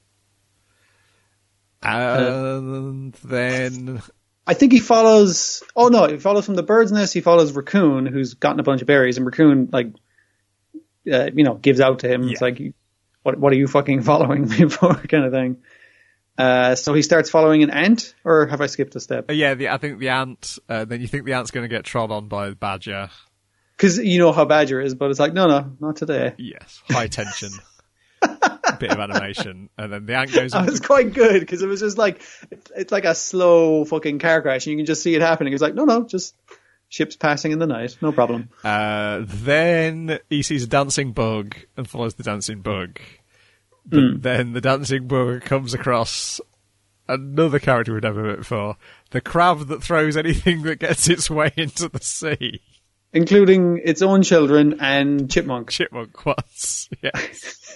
And uh, then... I think he follows... Oh, no, he follows from the bird's nest. He follows Raccoon, who's gotten a bunch of berries. And Raccoon, like, uh, you know, gives out to him. Yeah. It's like, what what are you fucking following me for, kind of thing. Uh, so he starts following an ant, or have I skipped a step? Uh, yeah, the, I think the ant... Uh, then you think the ant's going to get trod on by the badger. Because you know how Badger is, but it's like, no, no, not today. Yes, high tension. Bit of animation. And then the ant goes... That was to... quite good, because it was just like, it's, it's like a slow fucking car crash, and you can just see it happening. It's like, no, no, just ships passing in the night, no problem. Uh, then he sees a dancing bug and follows the dancing bug. But Mm. then the dancing bug comes across another character we've never met before. The crab that throws anything that gets its way into the sea. Including its own children and Chipmunk. Chipmunk was, yes.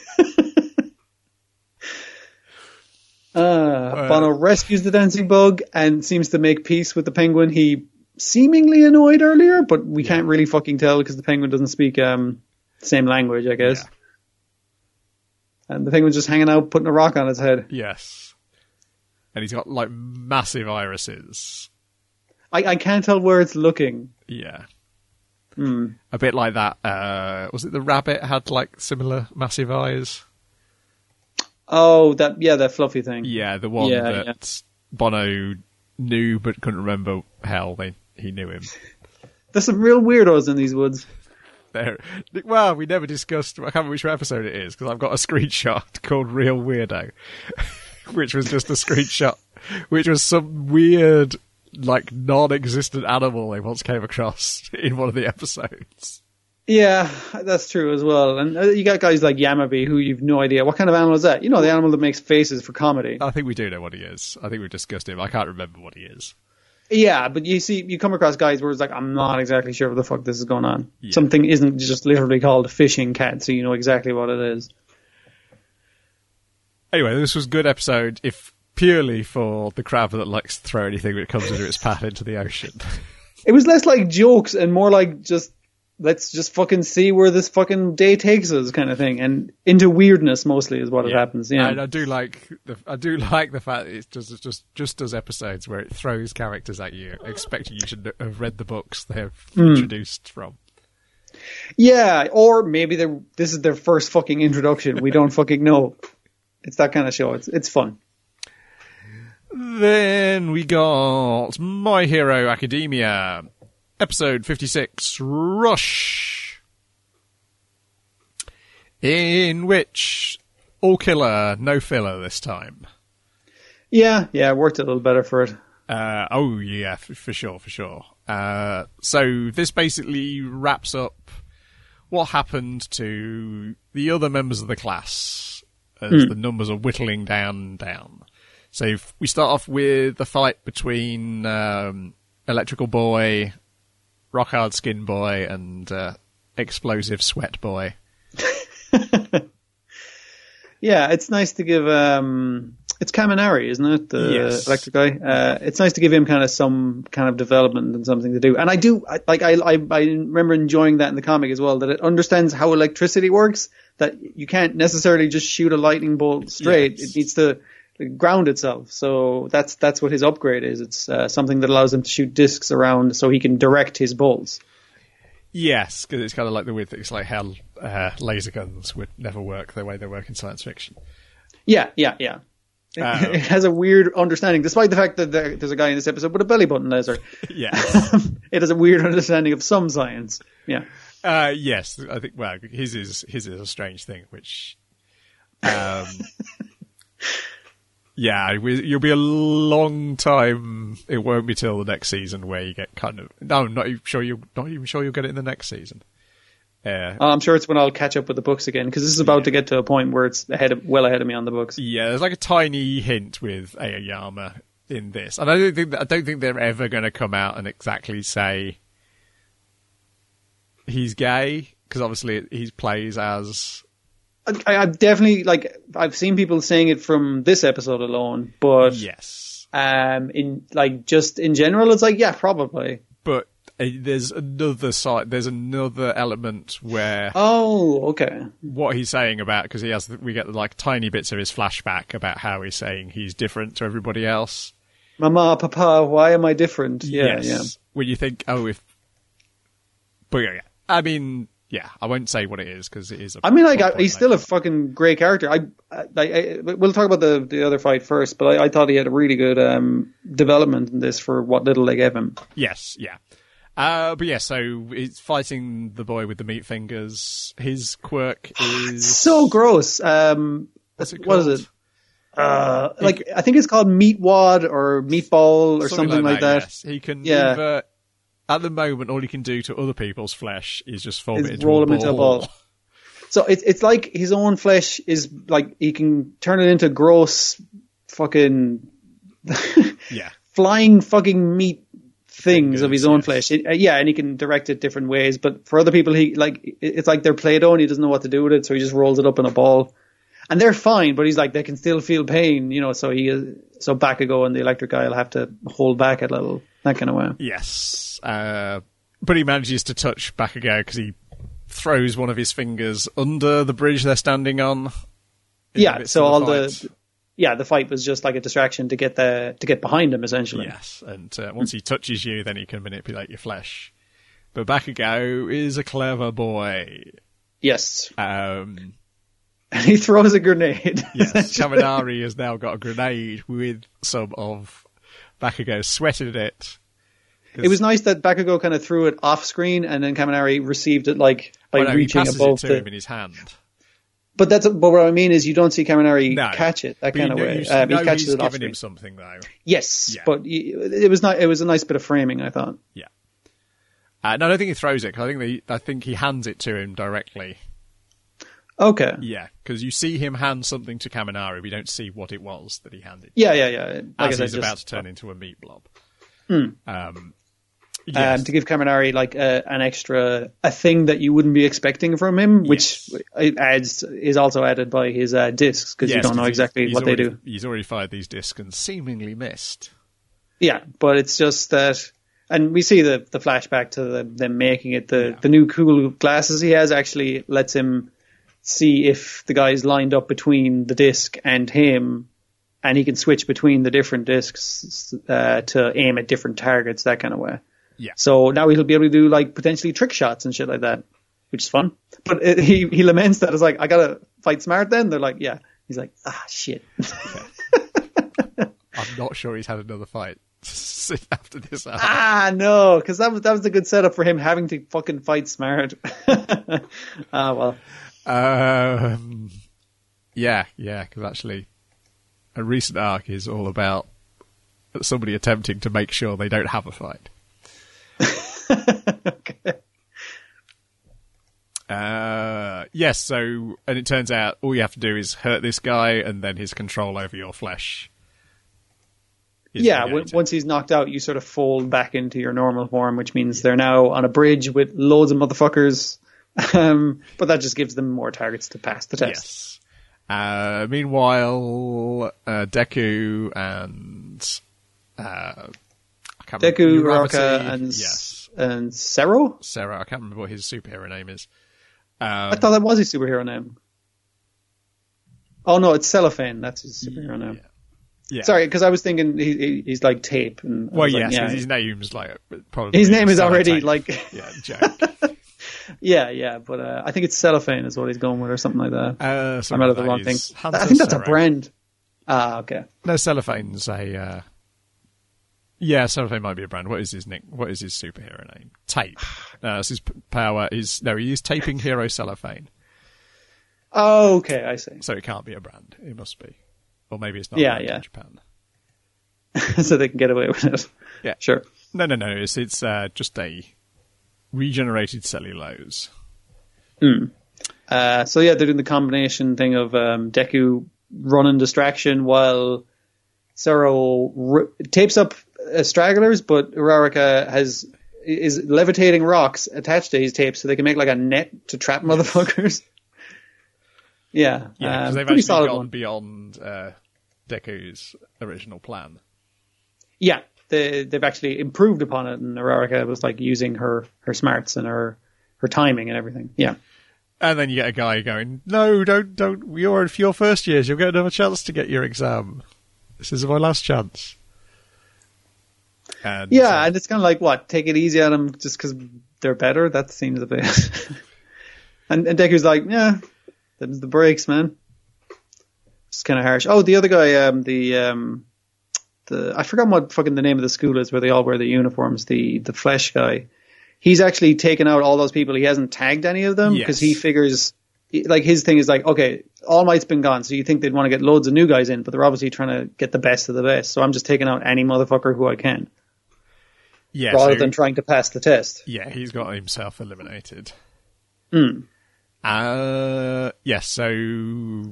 uh, Bono rescues the dancing bug and seems to make peace with the penguin he seemingly annoyed earlier, but we yeah. can't really fucking tell because the penguin doesn't speak um, the same language, I guess. Yeah. And the penguin's just hanging out, putting a rock on its head. Yes. And he's got, like, massive irises. I, I can't tell where it's looking. Yeah. Mm. A bit like that. Uh, was it the rabbit had like similar massive eyes? Oh, that yeah, that fluffy thing. Yeah, the one yeah, that yeah. Bono knew but couldn't remember how they he knew him. There's some real weirdos in these woods. There. Well, we never discussed. I can't remember which episode it is because I've got a screenshot called "Real Weirdo," which was just a screenshot, which was some weird. Like non-existent animal they once came across in one of the episodes. Yeah, that's true as well. And you got guys like Yamabe who you've no idea what kind of animal is that. You know, the animal that makes faces for comedy. I think we do know what he is. I think we've discussed him. I can't remember what he is. Yeah, but you see, you come across guys where it's like, I'm not exactly sure what the fuck this is going on. Yeah. Something isn't just literally called a fishing cat, so you know exactly what it is. Anyway, this was a good episode. If purely for the crab that likes to throw anything that comes under its path into the ocean. It was less like jokes and more like just, let's just fucking see where this fucking day takes us kind of thing. And into weirdness mostly is what yeah. it happens. Yeah. And I do like the, I do like the fact that it just, just, just does episodes where it throws characters at you, expecting you should have read the books they've mm. introduced from. Yeah, or maybe they're, this is their first fucking introduction. We don't fucking know. It's that kind of show. It's it's fun. Then we got My Hero Academia, episode fifty-six, Rush, in which all killer, no filler this time. Yeah, yeah, it worked a little better for it. Uh, oh, yeah, for, for sure, for sure. Uh, so this basically wraps up what happened to the other members of the class as mm. the numbers are whittling down and down. So if we start off with the fight between um, Electrical Boy, Rock Hard Skin Boy, and uh, Explosive Sweat Boy. Yeah, it's nice to give... Um, it's Kaminari, isn't it? The yes. electric guy. Uh, it's nice to give him kind of some kind of development and something to do. And I do, I, like, I, I, I remember enjoying that in the comic as well, that it understands how electricity works, that you can't necessarily just shoot a lightning bolt straight. Yes. It needs to ground itself. So that's that's what his upgrade is. It's uh, something that allows him to shoot discs around so he can direct his bolts. Yes, because it's kind of like the weird thing. It's like how uh, laser guns would never work the way they work in science fiction. Yeah, yeah, yeah. It, um, it has a weird understanding, despite the fact that there, there's a guy in this episode with a belly button laser. Yeah. It has a weird understanding of some science. Yeah. Uh, yes, I think, well, his is, his is a strange thing, which... Um, Yeah, we, you'll be a long time. It won't be till the next season where you get kind of. No, I'm not even sure you. Not even sure you'll get it in the next season. Yeah, uh, I'm sure it's when I'll catch up with the books again because this is about yeah. to get to a point where it's ahead of, well ahead of me on the books. Yeah, there's like a tiny hint with Aoyama in this, and I don't think that, I don't think they're ever going to come out and exactly say he's gay because obviously he plays as. I, I've definitely like I've seen people saying it from this episode alone, but yes, um, in like just in general, it's like yeah, probably. But uh, there's another side. There's another element where oh, okay, what he's saying about because he has we get like tiny bits of his flashback about how he's saying he's different to everybody else. Mama, Papa, why am I different? Yeah, yes. yeah. When you think, oh, if, but yeah, I mean. Yeah, I won't say what it is because it is. A I mean, like, I, he's still a fucking great character. I, I, I we'll talk about the the other fight first, but I, I thought he had a really good um, development in this for what little they gave him. Yes, yeah, uh, but yeah. So he's fighting the boy with the meat fingers. His quirk is so gross. Um, what's it what called? is it? Uh, like I think it's called meat wad or meatball or something, something like, like that. Yes. He can yeah. either. At the moment, all he can do to other people's flesh is just form is it into roll a him ball. into a ball. So it's it's like his own flesh is like he can turn it into gross fucking yeah flying fucking meat things Fingers, of his own yes. flesh. It, uh, yeah, and he can direct it different ways. But for other people, he like it, it's like they're Play-Doh and he doesn't know what to do with it, so he just rolls it up in a ball. And they're fine, but he's like they can still feel pain, you know. So he so Bakugo and the electric guy will have to hold back a little, that kind of way. Yes. Uh, but he manages to touch Bakugo because he throws one of his fingers under the bridge they're standing on. Yeah, so all the, the yeah the fight was just like a distraction to get the to get behind him essentially. Yes, and uh, once he touches you, then he can manipulate your flesh. But Bakugo is a clever boy. Yes. Um, and he throws a grenade. Yes, Kaminari has now got a grenade with some of Bakugo's sweat in it. It was nice that Bakugo kind of threw it off screen, and then Kaminari received it like by well, no, reaching he passes above it to the. him in his hand. But that's but what I mean is you don't see Kaminari no, catch it that kind of know, way. You um, know he catches he's it off given screen. him something though. Yes, yeah. but it was not. It was a nice bit of framing, I thought. Yeah. Uh, no, I don't think he throws it. Cause I think they, I think he hands it to him directly. Okay. Yeah, because you see him hand something to Kaminari, we don't see what it was that he handed. Yeah, yeah, yeah. Like as I said, he's just, about to turn into a meat blob. Hmm. Um, yes. um, to give Kaminari like a, an extra a thing that you wouldn't be expecting from him, which yes. it adds is also added by his uh, discs because yes, you don't know exactly he's what already, they do. He's already fired these discs and seemingly missed. Yeah, but it's just that, and we see the the flashback to the, them making it. The yeah. the new cool glasses he has actually lets him see if the guy's lined up between the disc and him, and he can switch between the different discs uh, to aim at different targets, that kind of way. Yeah. So now he'll be able to do like potentially trick shots and shit like that, which is fun. But it, he he laments that it's like I gotta fight smart. Then they're like, yeah. He's like, ah, shit. Okay. I'm not sure he's had another fight after this. Hour. Ah, no, because that was that was a good setup for him having to fucking fight smart. Ah, well. Um, yeah, yeah, because actually, a recent arc is all about somebody attempting to make sure they don't have a fight. Okay. Uh, yes, so, and it turns out all you have to do is hurt this guy, and then his control over your flesh. Yeah, w- once he's knocked out, you sort of fold back into your normal form, which means they're now on a bridge with loads of motherfuckers. Um, but that just gives them more targets to pass the test. Yes. Uh, meanwhile, uh, Deku and uh, I can't Deku, remember, Uraraka, Uravati, and yes, and Sero. Sarah. I can't remember what his superhero name is. Um, I thought that was his superhero name. Oh no, it's Cellophane. That's his superhero name. Yeah. Sorry, because I was thinking he, he, he's like tape. And I well, was yes, like, yeah. his name's like probably his name is already Sellotape. like yeah, joke. yeah, yeah, but uh, I think it's Cellophane is what he's going with, or something like that. Uh, I'm out of the wrong thing. Hunter I think that's Sarah. a brand. Ah, okay. No, Cellophane's a. Uh, yeah, Cellophane might be a brand. What is his nick? What is his superhero name? Tape. Uh, that's his p- power. Is no, he is taping hero Cellophane. Oh, okay, I see. So it can't be a brand. It must be. Or maybe it's not Yeah, allowed yeah. in Japan. So they can get away with it. Yeah. Sure. No, no, no. It's, it's uh, just a regenerated cellulose. Mm. Uh, so yeah, they're doing the combination thing of um, Deku running distraction while Zoro r- tapes up uh, stragglers, but Uraraka has is levitating rocks attached to his tapes so they can make like a net to trap motherfuckers. Yeah, Yeah, because um, they've pretty actually solid gone one. beyond uh, Deku's original plan. Yeah, they, they've actually improved upon it, and Uraraka was like using her, her smarts and her, her timing and everything. Yeah. And then you get a guy going, no, don't, don't, you're for your first years, you'll get another chance to get your exam. This is my last chance. And, Yeah, uh, and it's kind of like, what, take it easy on them just because they're better? That seems a bit... and, and Deku's like, yeah, them's the breaks, man. It's kind of harsh. Oh, the other guy, um, the... um. The, I forgot what fucking the name of the school is where they all wear the uniforms. The the Flesh guy, he's actually taken out all those people. He hasn't tagged any of them because Yes. he figures, like his thing is like, okay, All Might's been gone, so you think they'd want to get loads of new guys in, but they're obviously trying to get the best of the best. So I'm just taking out any motherfucker who I can, yeah, rather so- than trying to pass the test. Yeah, he's got himself eliminated. Mm. Uh, yes, so...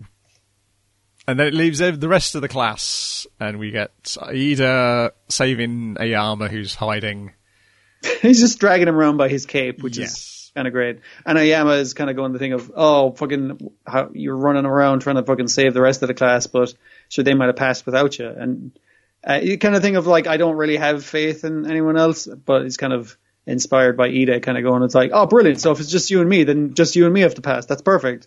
And then it leaves ev- the rest of the class, and we get Ida saving Ayama, who's hiding. He's just dragging him around by his cape, which Yes. is kind of great. And Ayama is kind of going the thing of, oh, fucking, how, you're running around trying to fucking save the rest of the class, but sure, they might have passed without you. And uh, you kind of think of like, I don't really have faith in anyone else, but it's kind of inspired by Ida kind of going, it's like, oh, brilliant. So if it's just you and me, then just you and me have to pass. That's perfect.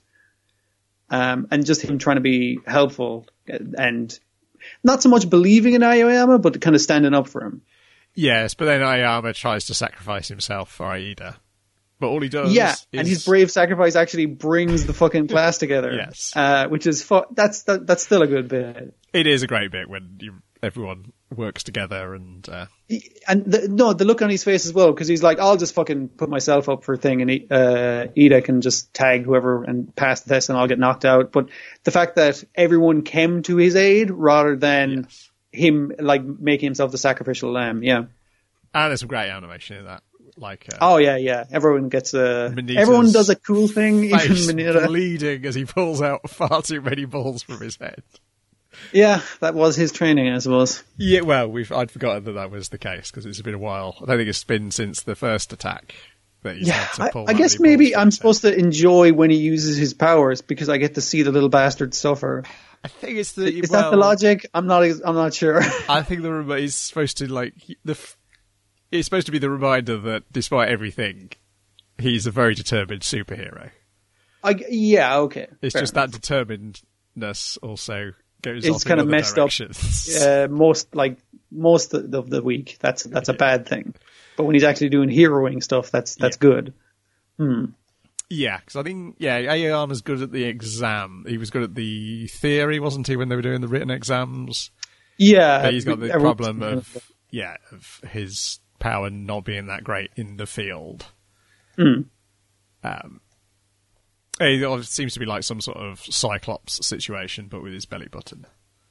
Um, and just him trying to be helpful and not so much believing in Aoyama, but kind of standing up for him. Yes, but then Ayama tries to sacrifice himself for Aida. But all he does Yeah, is... and his brave sacrifice actually brings the fucking class together. Yes. Uh, which is, fu- that's, that, that's still a good bit. It is a great bit when you, everyone works together and... Uh, And the, no, the look on his face as well, because he's like, I'll just fucking put myself up for a thing, and he, uh, Ida can just tag whoever and pass the test, and I'll get knocked out. But the fact that everyone came to his aid rather than yes. him like making himself the sacrificial lamb, yeah. And there's some great animation in that. Like, uh, Oh yeah, yeah. Everyone gets a. Manita's everyone does a cool thing. Even face Manita. bleeding as he pulls out far too many balls from his head. Yeah, that was his training, I suppose. Yeah, well, we've I'd forgotten that that was the case because it's been a while. I don't think it's been since the first attack that he's Yeah, had to I, pull. I that guess many balls maybe from I'm his head. supposed to enjoy when he uses his powers because I get to see the little bastard suffer. I think it's the. Is well, that the logic? I'm not. I'm not sure. I think the rem- is supposed to like the. f- It's supposed to be the reminder that despite everything, he's a very determined superhero. I, yeah, okay. It's fair just that determinedness also goes It's off in kind of other messed up. directions. Uh, most like most of the week, that's that's a bad thing. But when he's actually doing heroing stuff, that's that's Yeah. good. Hmm. Yeah, because I think, yeah, Aoyama's good at the exam. He was good at the theory, wasn't he, when they were doing the written exams? Yeah, But he's got the everyone's- problem of, yeah, of his power not being that great in the field. Hmm. Um, it seems to be like some sort of Cyclops situation, but with his belly button.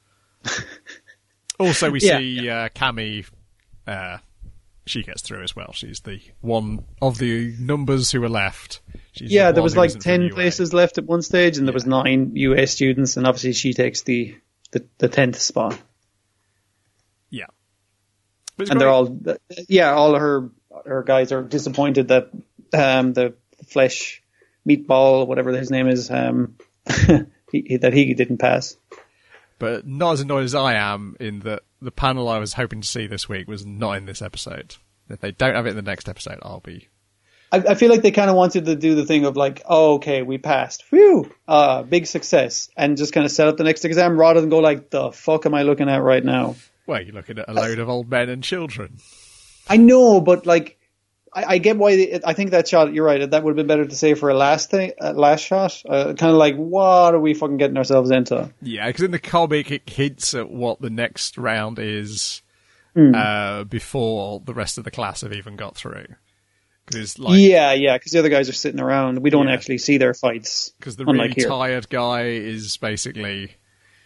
Also, we Yeah, see Uh, Cammy. Uh, she gets through as well. She's the one of the numbers who are left. She's Yeah, the there one was who like isn't from ten U A. places left at one stage, and there Yeah. was nine U A students, and obviously she takes the the, the tenth spot. Yeah, but it's And they're great. all, yeah, all her her guys are disappointed that um, the flesh meatball, whatever his name is, um, he, he- that he didn't pass. But not as annoyed as I am in that the panel I was hoping to see this week was not in this episode. If they don't have it in the next episode, I'll be... I, I feel like they kind of wanted to do the thing of like, oh, okay, we passed, phew, uh, big success, and just kind of set up the next exam rather than go like, the fuck am I looking at right now? Well, you're looking at a load of old men and children. I know, but like, I, I get why. They, I think that shot. You're right. That would have been better to say for a last thing, uh, last shot. Uh, kind of like, what are we fucking getting ourselves into? Yeah, because in the comic it hints at what the next round is Mm. uh, before the rest of the class have even got through. Because like, yeah, yeah. Because the other guys are sitting around. We don't Yeah. actually see their fights. Because the unlike really here. tired guy is basically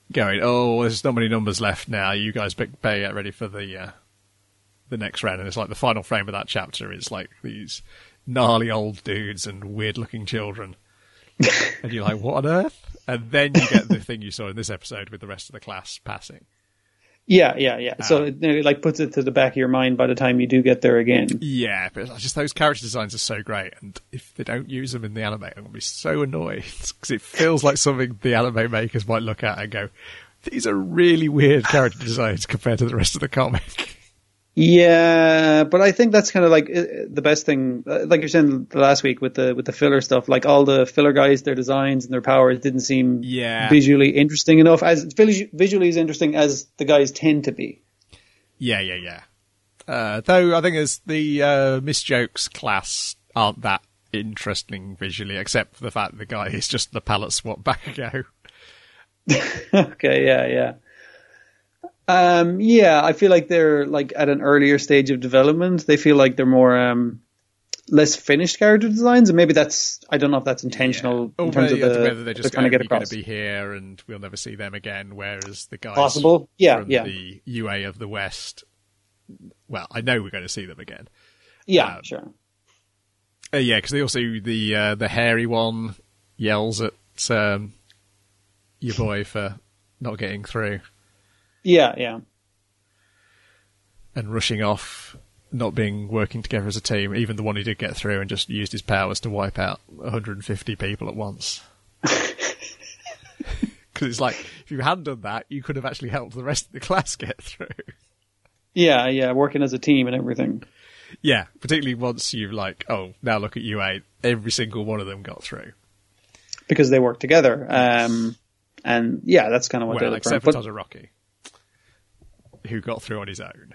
going, "Oh, there's not many numbers left now. You guys better get ready for the uh, the next round." And it's like the final frame of that chapter is like these gnarly old dudes and weird-looking children, and you're like, "What on earth?" And then you get the thing you saw in this episode with the rest of the class passing. Yeah, yeah, yeah. Um, so it, it like puts it to the back of your mind by the time you do get there again. Yeah, but it's just those character designs are so great, and if they don't use them in the anime, I'm going to be so annoyed because it feels like something the anime makers might look at and go, "These are really weird character designs compared to the rest of the comic." Yeah, but I think that's kind of like uh, the best thing. Uh, like you're saying the last week with the with the filler stuff, like all the filler guys, their designs and their powers didn't seem Yeah. visually interesting enough, as vis- visually as interesting as the guys tend to be. Yeah, yeah, yeah. Uh, though I think as the uh, Miss Jokes class aren't that interesting visually, except for the fact that the guy is just the palette swap back ago. Okay, yeah, yeah. Um, yeah, I feel like they're like at an earlier stage of development. They feel like they're more um, less finished character designs, and maybe that's I don't know if that's intentional Yeah. in terms whether, of the whether they're just trying to going get to, going across. to be here and we'll never see them again, whereas the guys Possible, yeah, from yeah, the U A of the West, well, I know we're going to see them again. yeah, um, sure. Uh, yeah, because they also the uh, the hairy one yells at um, your boy for not getting through. Yeah, yeah. And rushing off, not being working together as a team, even the one who did get through and just used his powers to wipe out one hundred fifty people at once. Because it's like, if you hadn't done that, you could have actually helped the rest of the class get through. Yeah, yeah, working as a team and everything. Yeah, particularly once you've like, oh, now look at U A, every single one of them got through. Because they work together. Um, and yeah, that's kind of what Well, they're except for Todoroki, who got through on his own.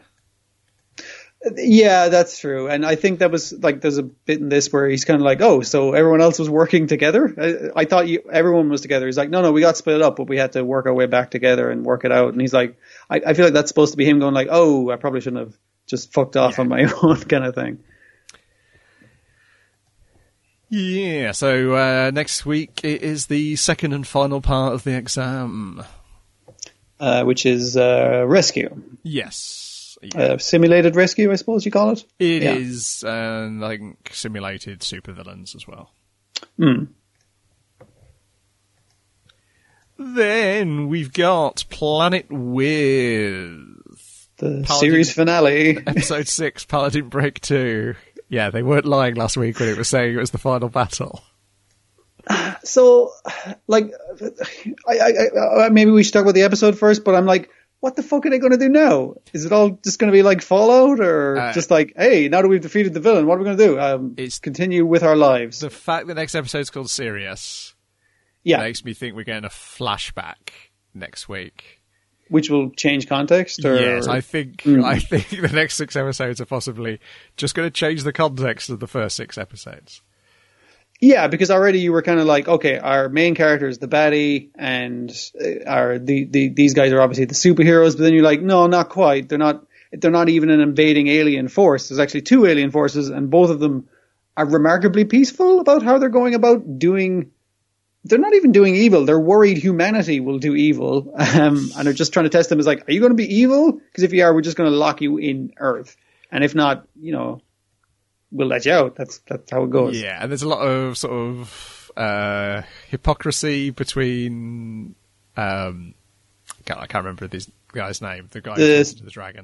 Yeah, that's true. And I think that was like, there's a bit in this where he's kind of like, oh, so everyone else was working together? I, I thought you, everyone was together. He's like, no, no, we got split up, but we had to work our way back together and work it out. And he's like, I, I feel like that's supposed to be him going like, oh, I probably shouldn't have just fucked off Yeah. on my own kind of thing. Yeah, so uh, next week it is the second and final part of the exam. Uh, which is uh, rescue. Yes. Uh, simulated rescue, I suppose you call it. It Yeah. is, and I think simulated supervillains as well. Hmm. Then we've got Planet With. The Paladin- series finale. Episode six, Paladin Break two. Yeah, they weren't lying last week when it was saying it was the final battle. So, like, I, I, I, maybe we should talk about the episode first, but I'm like, what the fuck are they going to do now? Is it all just going to be like Fallout, or Uh, just like, hey, now that we've defeated the villain, what are we going to do? Um, It's- continue with our lives. The fact that next episode's called Sirius Yeah, makes me think we're getting a flashback next week. which will change context. Or... Yes, I think Mm. I think the next six episodes are possibly just going to change the context of the first six episodes. Yeah, because already you were kind of like, okay, our main character is the baddie, and uh, our the, the these guys are obviously the superheroes. But then you're like, no, not quite. They're not. They're not even an invading alien force. There's actually two alien forces, and both of them are remarkably peaceful about how they're going about doing. They're not even doing evil. They're worried humanity will do evil, um, and they're just trying to test them. As like, are you going to be evil? Because if you are, we're just going to lock you in Earth, and if not, you know, we'll let you out. That's that's how it goes. Yeah, and there's a lot of sort of uh, hypocrisy between. Um, God, I can't remember this guy's name. The guy who The- turns into the dragon.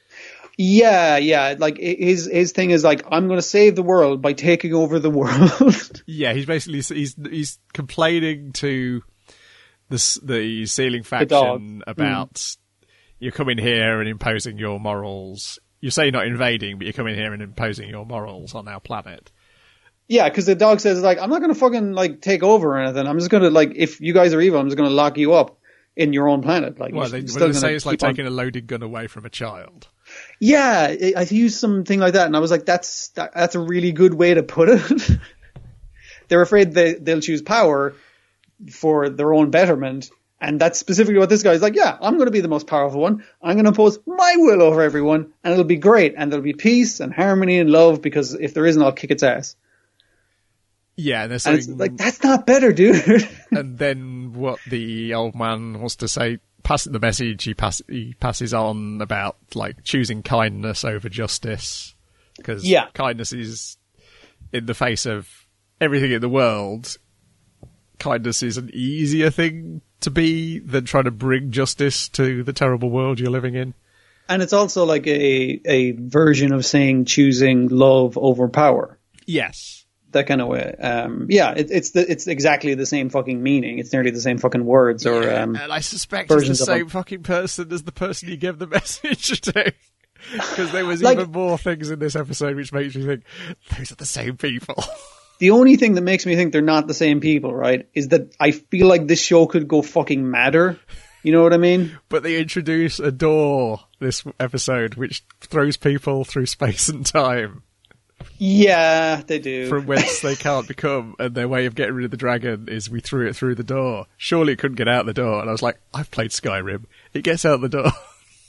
Yeah, yeah. Like his his thing is like, I'm going to save the world by taking over the world. Yeah, he's basically he's he's complaining to the s- the ceiling dog. faction about you're coming here and imposing your morals. You say not invading, but you're coming here and imposing your morals on our planet. Yeah, because the dog says like, I'm not going to fucking like take over or anything. I'm just going to like, if you guys are evil, I'm just going to lock you up in your own planet. Like, Well, you're they, still well, they gonna say it's like keep on- taking a loaded gun away from a child. Yeah, I I used something like that, and I was like, that's that, that's a really good way to put it. They're afraid they they'll choose power for their own betterment. And that's specifically what this guy is like. Yeah, I'm going to be the most powerful one. I'm going to impose my will over everyone, and it'll be great. And there'll be peace and harmony and love, because if there isn't, I'll kick its ass. Yeah, and they're And saying it's like, that's not better, dude. and then what the old man wants to say, passing the message he, pass, he passes on about like choosing kindness over justice, because yeah. kindness is in the face of everything in the world. Kindness is an easier thing to be than trying to bring justice to the terrible world you're living in. And it's also like a a version of saying choosing love over power. Yes. That kind of way. Um, yeah, it, it's the, it's exactly the same fucking meaning. It's nearly the same fucking words. Or yeah, um, and I suspect it's the same fucking person as the person you gave the message to. Because there was like, even more things in this episode which makes me think, those are the same people. The only thing that makes me think they're not the same people, right, is that I feel like this show could go fucking madder. You know what I mean? But they introduce a door this episode which throws people through space and time. Yeah, they do. From whence they can't become, and their way of getting rid of the dragon is we threw it through the door. Surely it couldn't get out the door. And I was like, I've played Skyrim. It gets out the door.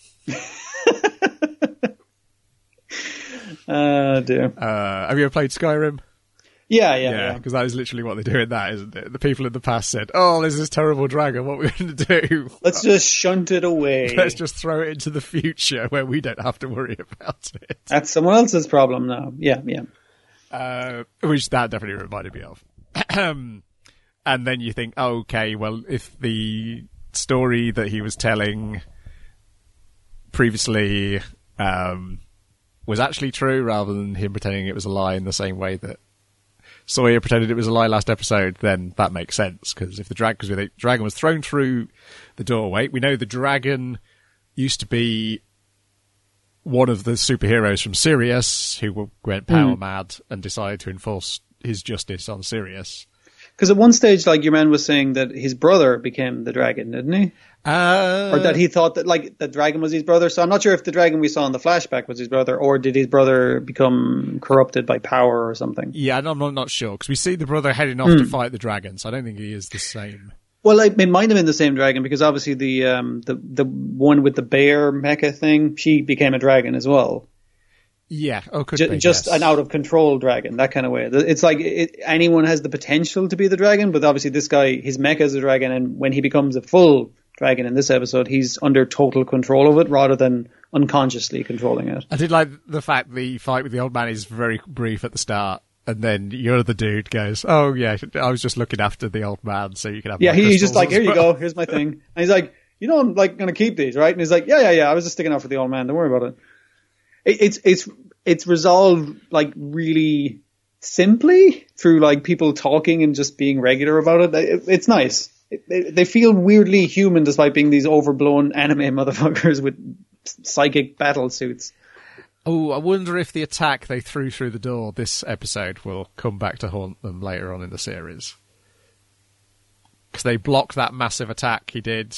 Oh, dear. Uh, have you ever played Skyrim? Yeah, yeah, yeah. Because yeah. that is literally what they do in that, isn't it? The people in the past said, oh, there's this terrible dragon, what are we going to do? Let's just shunt it away. Let's just throw it into the future where we don't have to worry about it. That's someone else's problem now. Yeah, yeah. Uh, which that definitely reminded me of. And then you think, oh, okay, well, if the story that he was telling previously um, was actually true, rather than him pretending it was a lie in the same way that Sawyer pretended it was a lie last episode, then that makes sense, because if the drag- cause the dragon was thrown through the doorway, we know the dragon used to be one of the superheroes from Sirius who went power mm. mad and decided to enforce his justice on Sirius. Because at one stage, like, your man was saying that his brother became the dragon, didn't he? Uh, or that he thought that, like, the dragon was his brother. So I'm not sure if the dragon we saw in the flashback was his brother, or did his brother become corrupted by power or something? Yeah, I'm not, not sure, because we see the brother heading off mm. to fight the dragon, so I don't think he is the same. Well, like, it might have been the same dragon, because obviously the um the the one with the bear mecha thing, she became a dragon as well. Yeah, oh, could just, be, just yes. an out of control dragon, that kind of way. It's like it, anyone has the potential to be the dragon, but obviously this guy, his mecha is a dragon, and when he becomes a full dragon in this episode, he's under total control of it rather than unconsciously controlling it. I did like the fact the fight with the old man is very brief at the start, and then your other dude goes, "Oh yeah, I was just looking after the old man, so you can have." Yeah, my he's just like, "Here well. you go, here's my thing," and he's like, "You know, I'm like going to keep these, right?" And he's like, "Yeah, yeah, yeah, I was just sticking out for the old man. Don't worry about it." it it's it's it's resolved like really simply through like people talking and just being regular about it. it it's nice. It, they feel weirdly human despite being these overblown anime motherfuckers with psychic battle suits. Oh, I wonder if the attack they threw through the door this episode will come back to haunt them later on in the series. Because they blocked that massive attack he did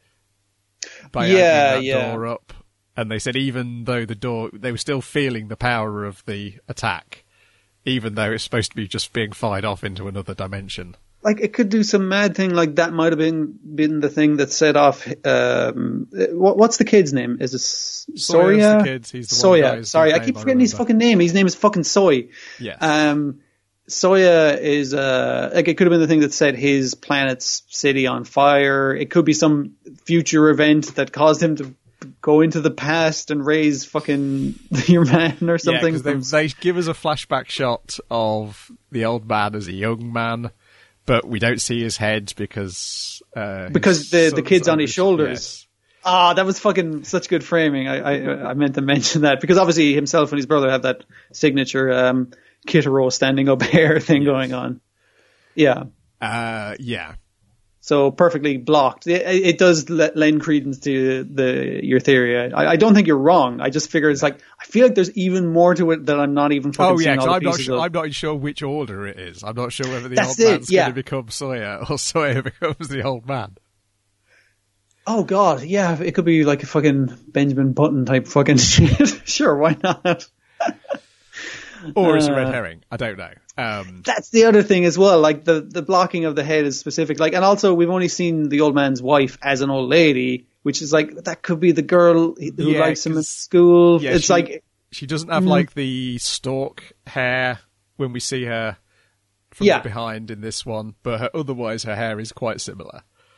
by yeah, opening that yeah. door up. And they said even though the door, they were still feeling the power of the attack, even though it's supposed to be just being fired off into another dimension. Like, it could do some mad thing, like that might have been been the thing that set off, um, what, what's the kid's name? Is it Soya? The kid. He's the Soya. One Sorry, I keep forgetting his fucking name. His name is fucking Soy. Yes. Um, Soya is, uh, like, it could have been the thing that set his planet's city on fire. It could be some future event that caused him to go into the past and raise fucking your man or something. Yeah, because they, they give us a flashback shot of the old man as a young man, but we don't see his head because uh, because the the kid's on his shoulders. Yes. Ah, that was fucking such good framing. I, I I meant to mention that because obviously himself and his brother have that signature um, Kitaro standing up hair thing yes. going on. Yeah. Uh, yeah. So perfectly blocked. It, it does lend credence to the your theory. I, I don't think you're wrong. I just figure it's like I feel like there's even more to it that I'm not even fucking oh, yeah, seeing all the I'm not pieces sure, of. I'm not sure which order it is. I'm not sure whether the That's old it, man's yeah. going to become Sawyer or Sawyer becomes the old man. Oh God, yeah, it could be like a fucking Benjamin Button type fucking shit. Sure, why not? Or it's uh, a red herring. I don't know. Um, that's the other thing as well. Like the, the blocking of the head is specific. Like, and also we've only seen the old man's wife as an old lady, which is like that could be the girl who yeah, likes him at school. Yeah, it's she, like she doesn't have mm, like the stalk hair when we see her from yeah. the behind in this one, but her, otherwise her hair is quite similar.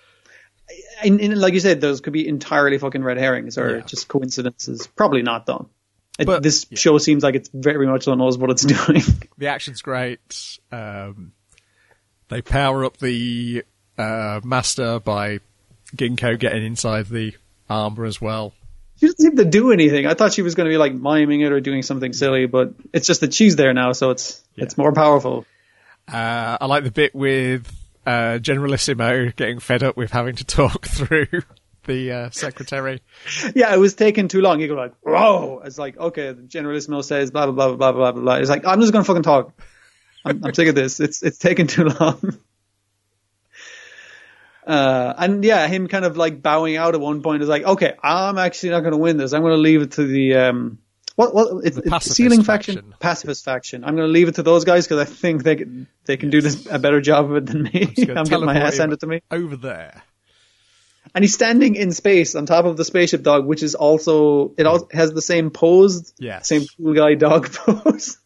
in, in, like you said, those could be entirely fucking red herrings or Yeah. just coincidences. Probably not, though. It, But- this yeah. show seems like it's very much knows what it's doing. The action's great. Um, they power up the uh, master by Ginkgo getting inside the armor as well. She doesn't seem to do anything. I thought she was going to be like miming it or doing something silly, but it's just that she's there now, so it's Yeah. it's more powerful. Uh, I like the bit with uh, Generalissimo getting fed up with having to talk through the uh, secretary. Yeah, it was taking too long. You go like, whoa! It's like, okay, the Generalissimo says blah blah blah blah blah blah blah. It's like, I'm just going to fucking talk. I'm, I'm sick of this. It's it's taking too long. Uh, and yeah, him kind of like bowing out at one point is like, okay, I'm actually not going to win this. I'm going to leave it to the um, what what it's, The it's pacifist ceiling faction, faction. pacifist faction. I'm going to leave it to those guys because I think they can, they can do this a better job of it than me. Just gonna I'm getting my teleport ass him handed to me. over there. And he's standing in space on top of the spaceship dog, which is also it all has the same pose, Yes. same cool guy dog pose.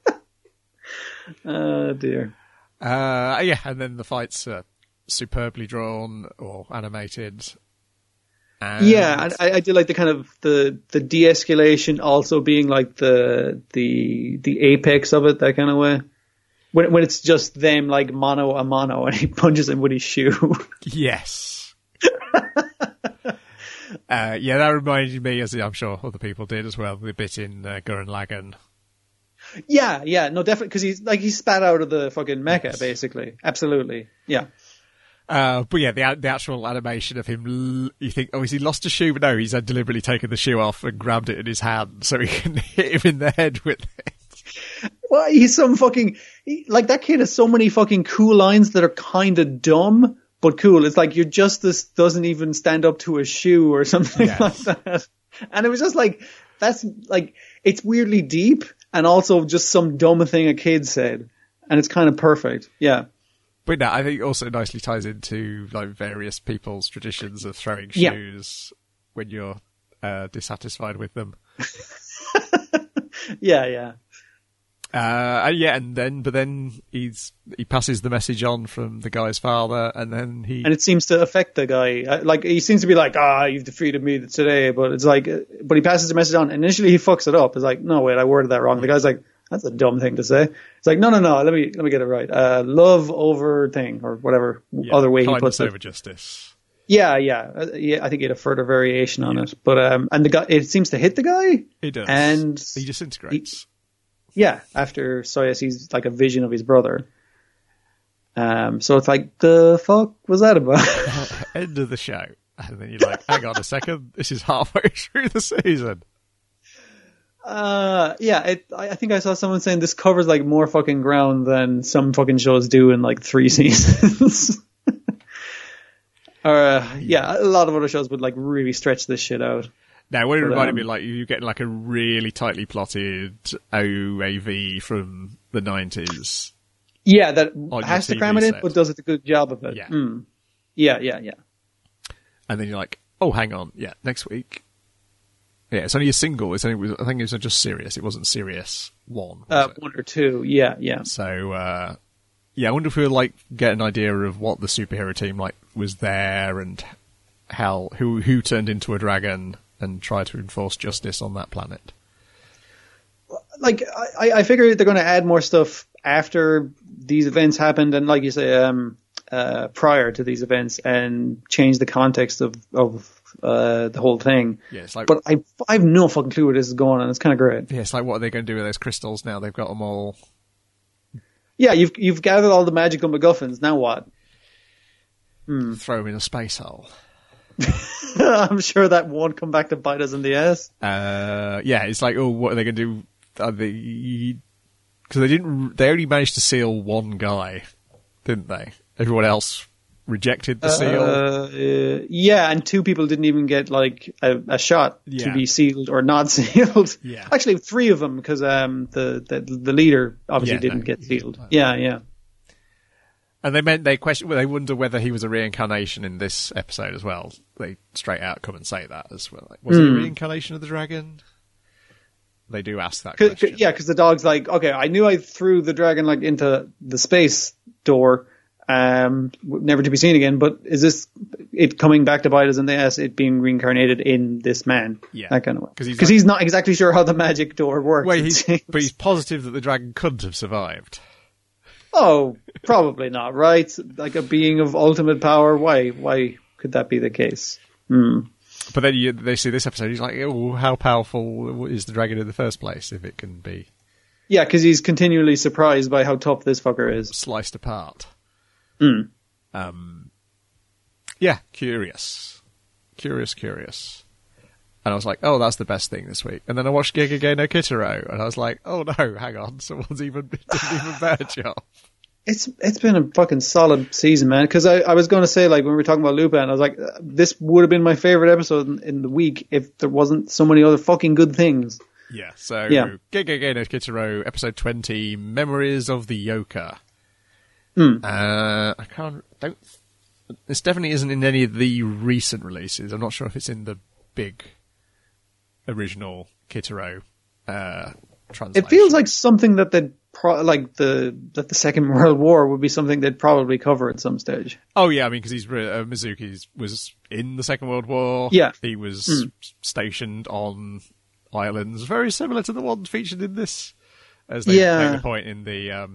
Oh dear. Uh, yeah, and then the fights are superbly drawn or animated. And Yeah, and I, I do like the kind of the the de-escalation also being like the the the apex of it, that kind of way. When when it's just them like mano a mano and he punches him with his shoe. Yes. uh, yeah, that reminded me, as I'm sure other people did as well, the bit in uh, Gurren Lagann. Yeah, yeah, no, definitely, because he's like he's spat out of the fucking mecha, Yes. basically. Absolutely, yeah. Uh, but yeah, the the actual animation of him, l- you think, oh, has he lost a shoe? But no, he's had deliberately taken the shoe off and grabbed it in his hand so he can hit him in the head with it. Well, he's some fucking he, like that kid has so many fucking cool lines that are kind of dumb but cool. It's like your justice doesn't even stand up to a shoe or something Yes. like that. And it was just like that's like it's weirdly deep and also just some dumb thing a kid said, and it's kind of perfect. Yeah. But no, I think also nicely ties into like various people's traditions of throwing Yeah. shoes when you're uh, dissatisfied with them. Yeah, yeah. Uh, and yeah, and then but then he's he passes the message on from the guy's father, and then he And it seems to affect the guy. Uh, Like he seems to be like, ah, you've defeated me today, but it's like, uh, but he passes the message on. Initially, he fucks it up. It's like, no, wait, I worded that wrong. The guy's like, that's a dumb thing to say. It's like, no, no, no, let me let me get it right. Uh, love over thing or whatever yeah, other way he kindness puts it. over justice. Yeah, yeah, uh, yeah. I think he had a further variation on it, but um, and the guy, it seems to hit the guy. He does, And he disintegrates. Yeah, after Soya sees like a vision of his brother. Um, so it's like, the fuck was that about? End of the show, and then you're like, hang on a second, this is halfway through the season. Uh, yeah, it, I, I think I saw someone saying this covers like more fucking ground than some fucking shows do in like three seasons. or, uh, yeah, a lot of other shows would like really stretch this shit out. Now, what it But, reminded um, me, like you getting like a really tightly plotted O A V from the nineties. Yeah, that your has to T V cram it in, set. but does it a good job of it. Yeah. Mm. Yeah, yeah, yeah. And then you're like, oh, hang on, yeah, next week. Yeah, it's only a single. It's only, I think it was just Sirius. It wasn't Sirius one. Was Uh, it? one or two. Yeah, yeah. So, uh, yeah, I wonder if we'll like get an idea of what the superhero team like was there and how who who turned into a dragon and tried to enforce justice on that planet. Like, I, I figure they're going to add more stuff after these events happened, and like you say, um, uh, prior to these events, and change the context of of uh, the whole thing. Yeah, it's like, But I, I have no fucking clue where this is going, and it's kind of great. yeah, it's like what are they going to do with those crystals now? They've got them all. Yeah, you've you've gathered all the magical MacGuffins. Now what? Hmm. Throw them in a space hole. I'm sure that won't come back to bite us in the ass. Uh, yeah, it's like, oh, what are they going to do? Are they because they didn't? They only managed to seal one guy, didn't they? Everyone else rejected the seal. Uh, uh, yeah, and two people didn't even get like a, a shot Yeah. to be sealed or not sealed. Yeah. Actually, three of them because um, the, the the leader obviously Yeah, didn't no, get he sealed. didn't. Yeah, yeah. And they meant they question. Well, they wonder whether he was a reincarnation in this episode as well. They straight out come and say that as well. Like, was he a Hmm. reincarnation of the dragon? They do ask that Cause, question. cause, yeah, because the dog's like, okay, I knew I threw the dragon like into the space door, um, never to be seen again. But is this it coming back to bite us in the ass? It being reincarnated in this man, Yeah. that kind of way. Because he's, Because like, he's not exactly sure how the magic door works. well, it he's, seems. but he's positive that the dragon couldn't have survived. Oh, probably not, right? Like a being of ultimate power. Why? Why could that be the case? Hmm. But then you, they see this episode, he's like, oh, how powerful is the dragon in the first place if it can be Yeah, because he's continually surprised by how tough this fucker is. sliced apart? Mm. Um, yeah, curious. Curious, curious. And I was like, oh, that's the best thing this week. And then I watched Gege no Kitaro, and I was like, oh no, hang on, someone's even did an even better job. It's it's been a fucking solid season, man. Because I, I was going to say, like, when we were talking about Lupin, I was like, uh, this would have been my favorite episode in, in the week if there wasn't so many other fucking good things. Yeah, so Yeah. Gege no Kitaro, episode twenty, Memories of the Yoka. Mm. Uh, I can't, don't, this definitely isn't in any of the recent releases. I'm not sure if it's in the big original Kitaro uh, translation. It feels like something that they'd pro- like the that the Second World War would be something they'd probably cover at some stage. Oh yeah, I mean, because he's re- uh, Mizuki was in the Second World War. Yeah. He was Mm. stationed on islands very similar to the ones featured in this, as they Yeah. make the point in the um,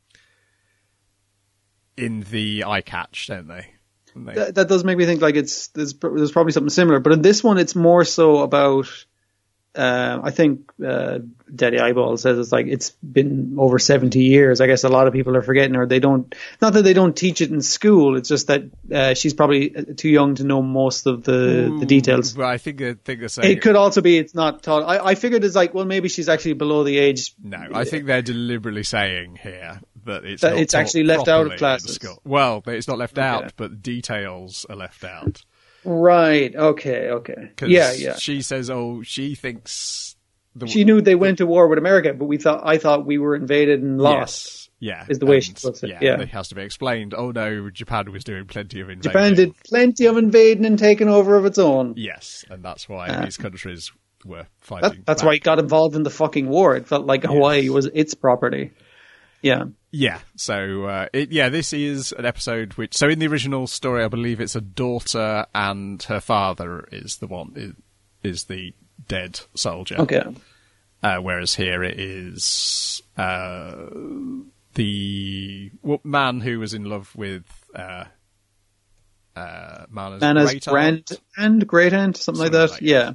in the eye catch, don't they? And they- That, that does make me think like it's there's, there's probably something similar, but in this one it's more so about. Uh, I think uh, Daddy Eyeball says it's like it's been over seventy years. I guess a lot of people are forgetting, or they don't. Not that they don't teach it in school. It's just that uh, she's probably too young to know most of the, the details. Well, I think they think they're saying It could also be it's not taught. I, I figured it's like, well, maybe she's actually below the age. No, I think they're deliberately saying here that it's That not it's taught actually left out of properly in classes. school. Well, it's not left Okay. out, but details are left out. Right. Okay. Okay. 'Cause Yeah. Yeah. she says, oh, she thinks... The, She knew they went to war with America, but we thought I thought we were invaded and lost. Yes, yeah. is the way and, she puts it, Yeah, yeah. and it has to be explained. Oh no, Japan was doing plenty of invading. Japan did plenty of invading and taking over of its own. Yes, and that's why Uh, these countries were fighting. That, that's back. why it got involved in the fucking war. It felt like Hawaii was its property. Yeah. Yeah, so, uh, it, yeah, this is an episode which... So in the original story, I believe it's a daughter and her father is the one, is, is the dead soldier. Okay. Uh, whereas here it is uh, the w- man who was in love with uh, uh, Mana's, Mana's great grand aunt. and great aunt, something, like that. like yeah.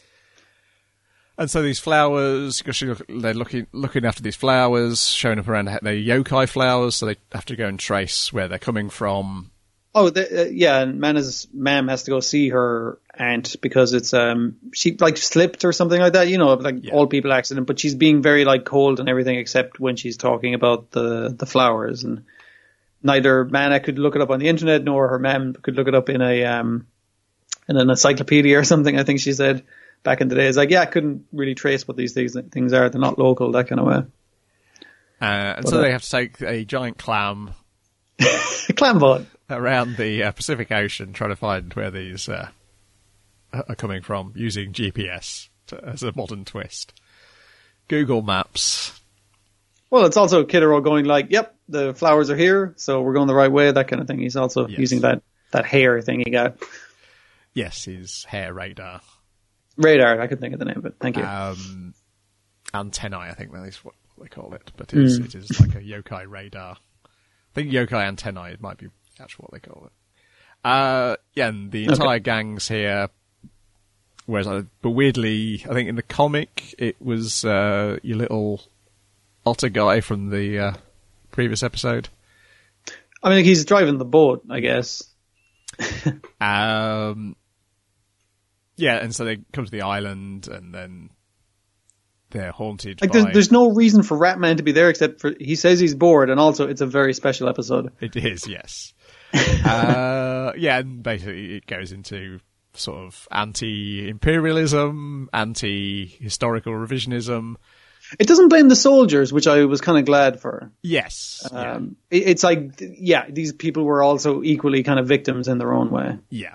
And so these flowers, because look, they're looking looking after these flowers, showing up around. They're yokai flowers, so they have to go and trace where they're coming from. Oh, the, uh, yeah, and Mana's mom has to go see her aunt because it's um she like slipped or something like that, you know, like Yeah. old people accident, but she's being very like cold and everything except when she's talking about the the flowers, and neither Mana could look it up on the internet nor her mom could look it up in a um in an encyclopedia or something, I think she said back in the day. It's like, yeah, I couldn't really trace what these things things are. They're not local, that kind of way. Uh, and But, so uh, they have to take a giant clam Clambot. around the uh, Pacific Ocean, trying to find where these uh, are coming from, using G P S to, as a modern twist. Google Maps. Well, it's also Kitaro going like, yep, the flowers are here, so we're going the right way, that kind of thing. He's also Yes. using that, that hair thing he got. Yes, his hair radar. Radar, I could think of the name of it. Thank you. Um, antennae, I think that is what they call it, but it's, Mm. it is like a yokai radar. I think yokai antennae might be actually what they call it. Uh, yeah, and the entire Okay. gang's here. Whereas, I, but weirdly, I think in the comic it was uh, your little otter guy from the uh, previous episode. I mean, he's driving the boat, I guess. Um, yeah, and so they come to the island, and then they're haunted Like, by... there's, there's no reason for Ratman to be there except for he says he's bored, and also it's a very special episode. It is, yes. uh, yeah, and basically it goes into sort of anti-imperialism, anti-historical revisionism. It doesn't blame the soldiers, which I was kind of glad for. Yes. yeah. Um, it, it's like, yeah, these people were also equally kind of victims in their own way. Yeah.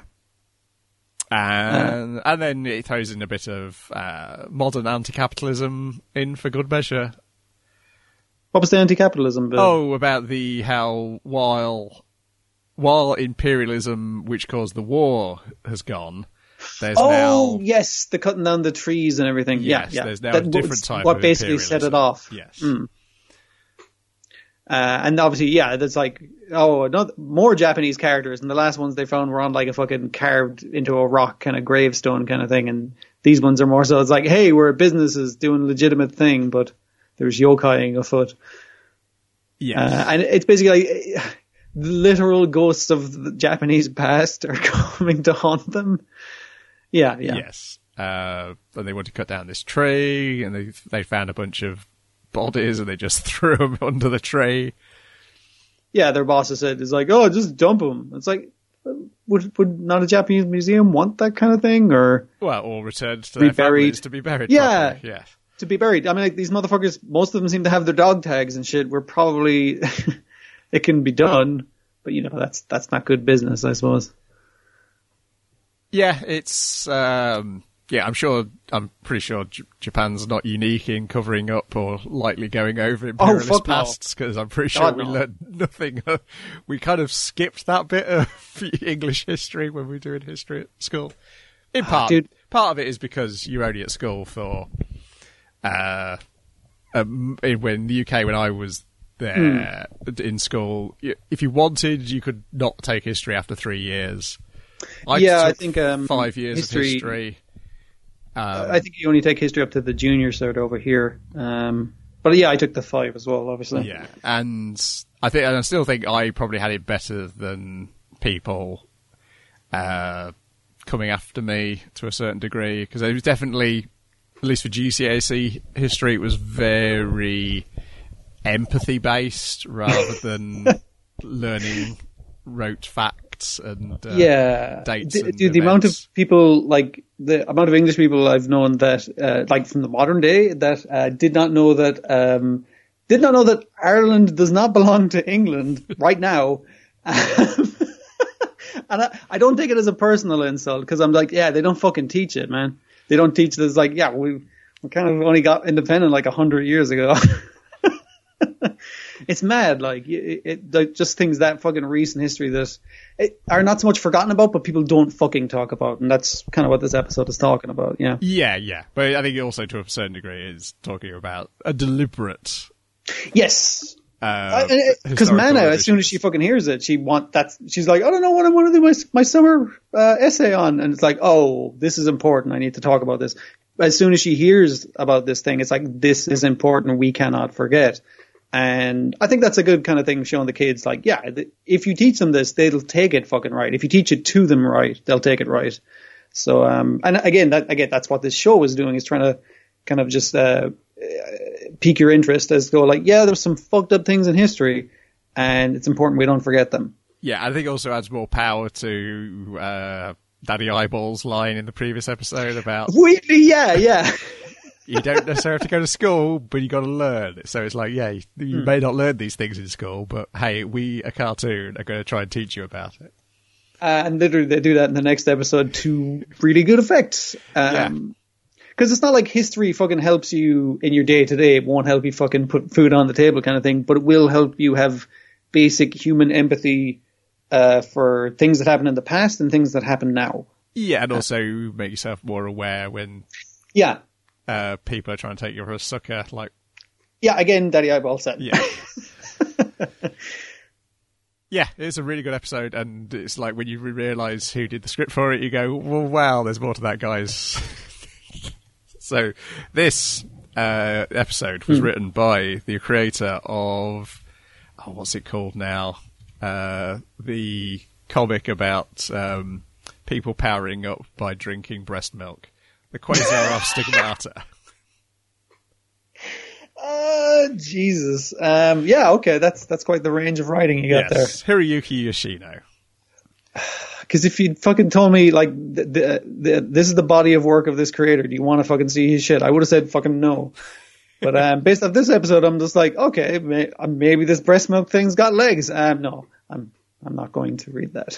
And, and then it throws in a bit of uh, modern anti-capitalism in for good measure. What was the anti-capitalism bill? Oh, about the how while while imperialism, which caused the war, has gone, there's oh, now... yes, the cutting down the trees and everything. Yes, yeah, yeah. there's now that a different type what of basically set it off. Yes. Mm. Uh, and obviously, yeah, there's like, oh, not, more Japanese characters, and the last ones they found were on like a fucking carved into a rock kind of gravestone kind of thing, and these ones are more so, it's like, hey, we're businesses doing a legitimate thing, but there's yokaiing afoot. Yeah. Uh, and it's basically like, literal ghosts of the Japanese past are coming to haunt them. Yeah, yeah. Yes. Uh, and they want to cut down this tree, and they they found a bunch of bodies, and they just threw them under the tree. Yeah, their boss has said, it's like, oh, just dump them. It's like, would would not a Japanese museum want that kind of thing? Or well, or returned to be their buried. families to be buried Yeah. properly. Yeah. To be buried. I mean, like, these motherfuckers, most of them seem to have their dog tags and shit. We're probably, it can be done, but you know, that's that's not good business, I suppose. Yeah, it's, um, yeah, I'm sure, I'm pretty sure J- Japan's not unique in covering up or lightly going over imperialist fuck no. pasts, because I'm pretty sure God, we no. learned nothing. We kind of skipped that bit of English history when we were doing history at school. In part, Dude. part of it is because you're only at school for, uh, um, in, when the U K, when I was there Hmm. in school, y- if you wanted, you could not take history after three years. I Yeah, I took think, um, five years history- of history. Um, I think you only take history up to the junior cert over here. Um, but yeah, I took the five as well, obviously. yeah, and I think, and I still think I probably had it better than people uh, coming after me to a certain degree, because it was definitely, at least for G C S E history, it was very empathy based rather than learning rote facts and uh, yeah, dates. D- and dude, the amount of events. people, like the amount of English people I've known that, uh, like from the modern day, that uh, did not know that, um, did not know that Ireland does not belong to England right now. Um, and I, I don't take it as a personal insult, because I'm like, yeah, they don't fucking teach it, man. They don't teach this. Like, yeah, we we kind of only got independent like a hundred years ago. It's mad, like, it, it, like just things that fucking recent history that it, are not so much forgotten about, but people don't fucking talk about, and that's kind of what this episode is talking about. Yeah, Yeah, yeah, but I think also to a certain degree is talking about a deliberate. yes, Because because Mana, as soon as she fucking hears it, she want that's she's like, I don't know what I want to do my my summer uh, essay on, and it's like, oh, this is important. I need to talk about this. As soon as she hears about this thing, it's like, this is important. We cannot forget. And I think that's a good kind of thing, showing the kids, like, yeah, th- if you teach them this, they'll take it fucking right. If you teach it to them right, they'll take it right. So, um, and again, that, again, that's what this show is doing, is trying to kind of just, uh, pique your interest as go like, yeah, there's some fucked up things in history, and it's important we don't forget them. Yeah, I think it also adds more power to uh, Daddy Eyeball's line in the previous episode about Weirdly, yeah, yeah. you don't necessarily have to go to school, but you got to learn. So it's like, yeah, you, you Hmm. may not learn these things in school, but hey, we, a cartoon, are going to try and teach you about it. Uh, and literally they do that in the next episode to really good effect. Um, Because it's not like history fucking helps you in your day to day. It won't help you fucking put food on the table kind of thing, but it will help you have basic human empathy uh, for things that happened in the past and things that happen now. Yeah, and also make yourself more aware when Yeah. uh, people are trying to take you for a sucker. Like, Yeah, again, Daddy Eyeball said. yeah. Yeah, it's a really good episode, and it's like when you realise who did the script for it, you go, well, wow, there's more to that, guys. So this uh, episode was Hmm. written by the creator of, oh, what's it called now? Uh, the comic about um, people powering up by drinking breast milk. The Quasar of Stigmata. Uh, Jesus. Um, yeah, okay, that's that's quite the range of writing you got Yes, Hiroyuki Yoshino. there. Because if you'd fucking told me, like, the, the, the, this is the body of work of this creator, do you want to fucking see his shit? I would have said fucking no. But um, based off this episode, I'm just like, okay, may, uh, maybe this breast milk thing's got legs. Um, no, I'm I'm not going to read that.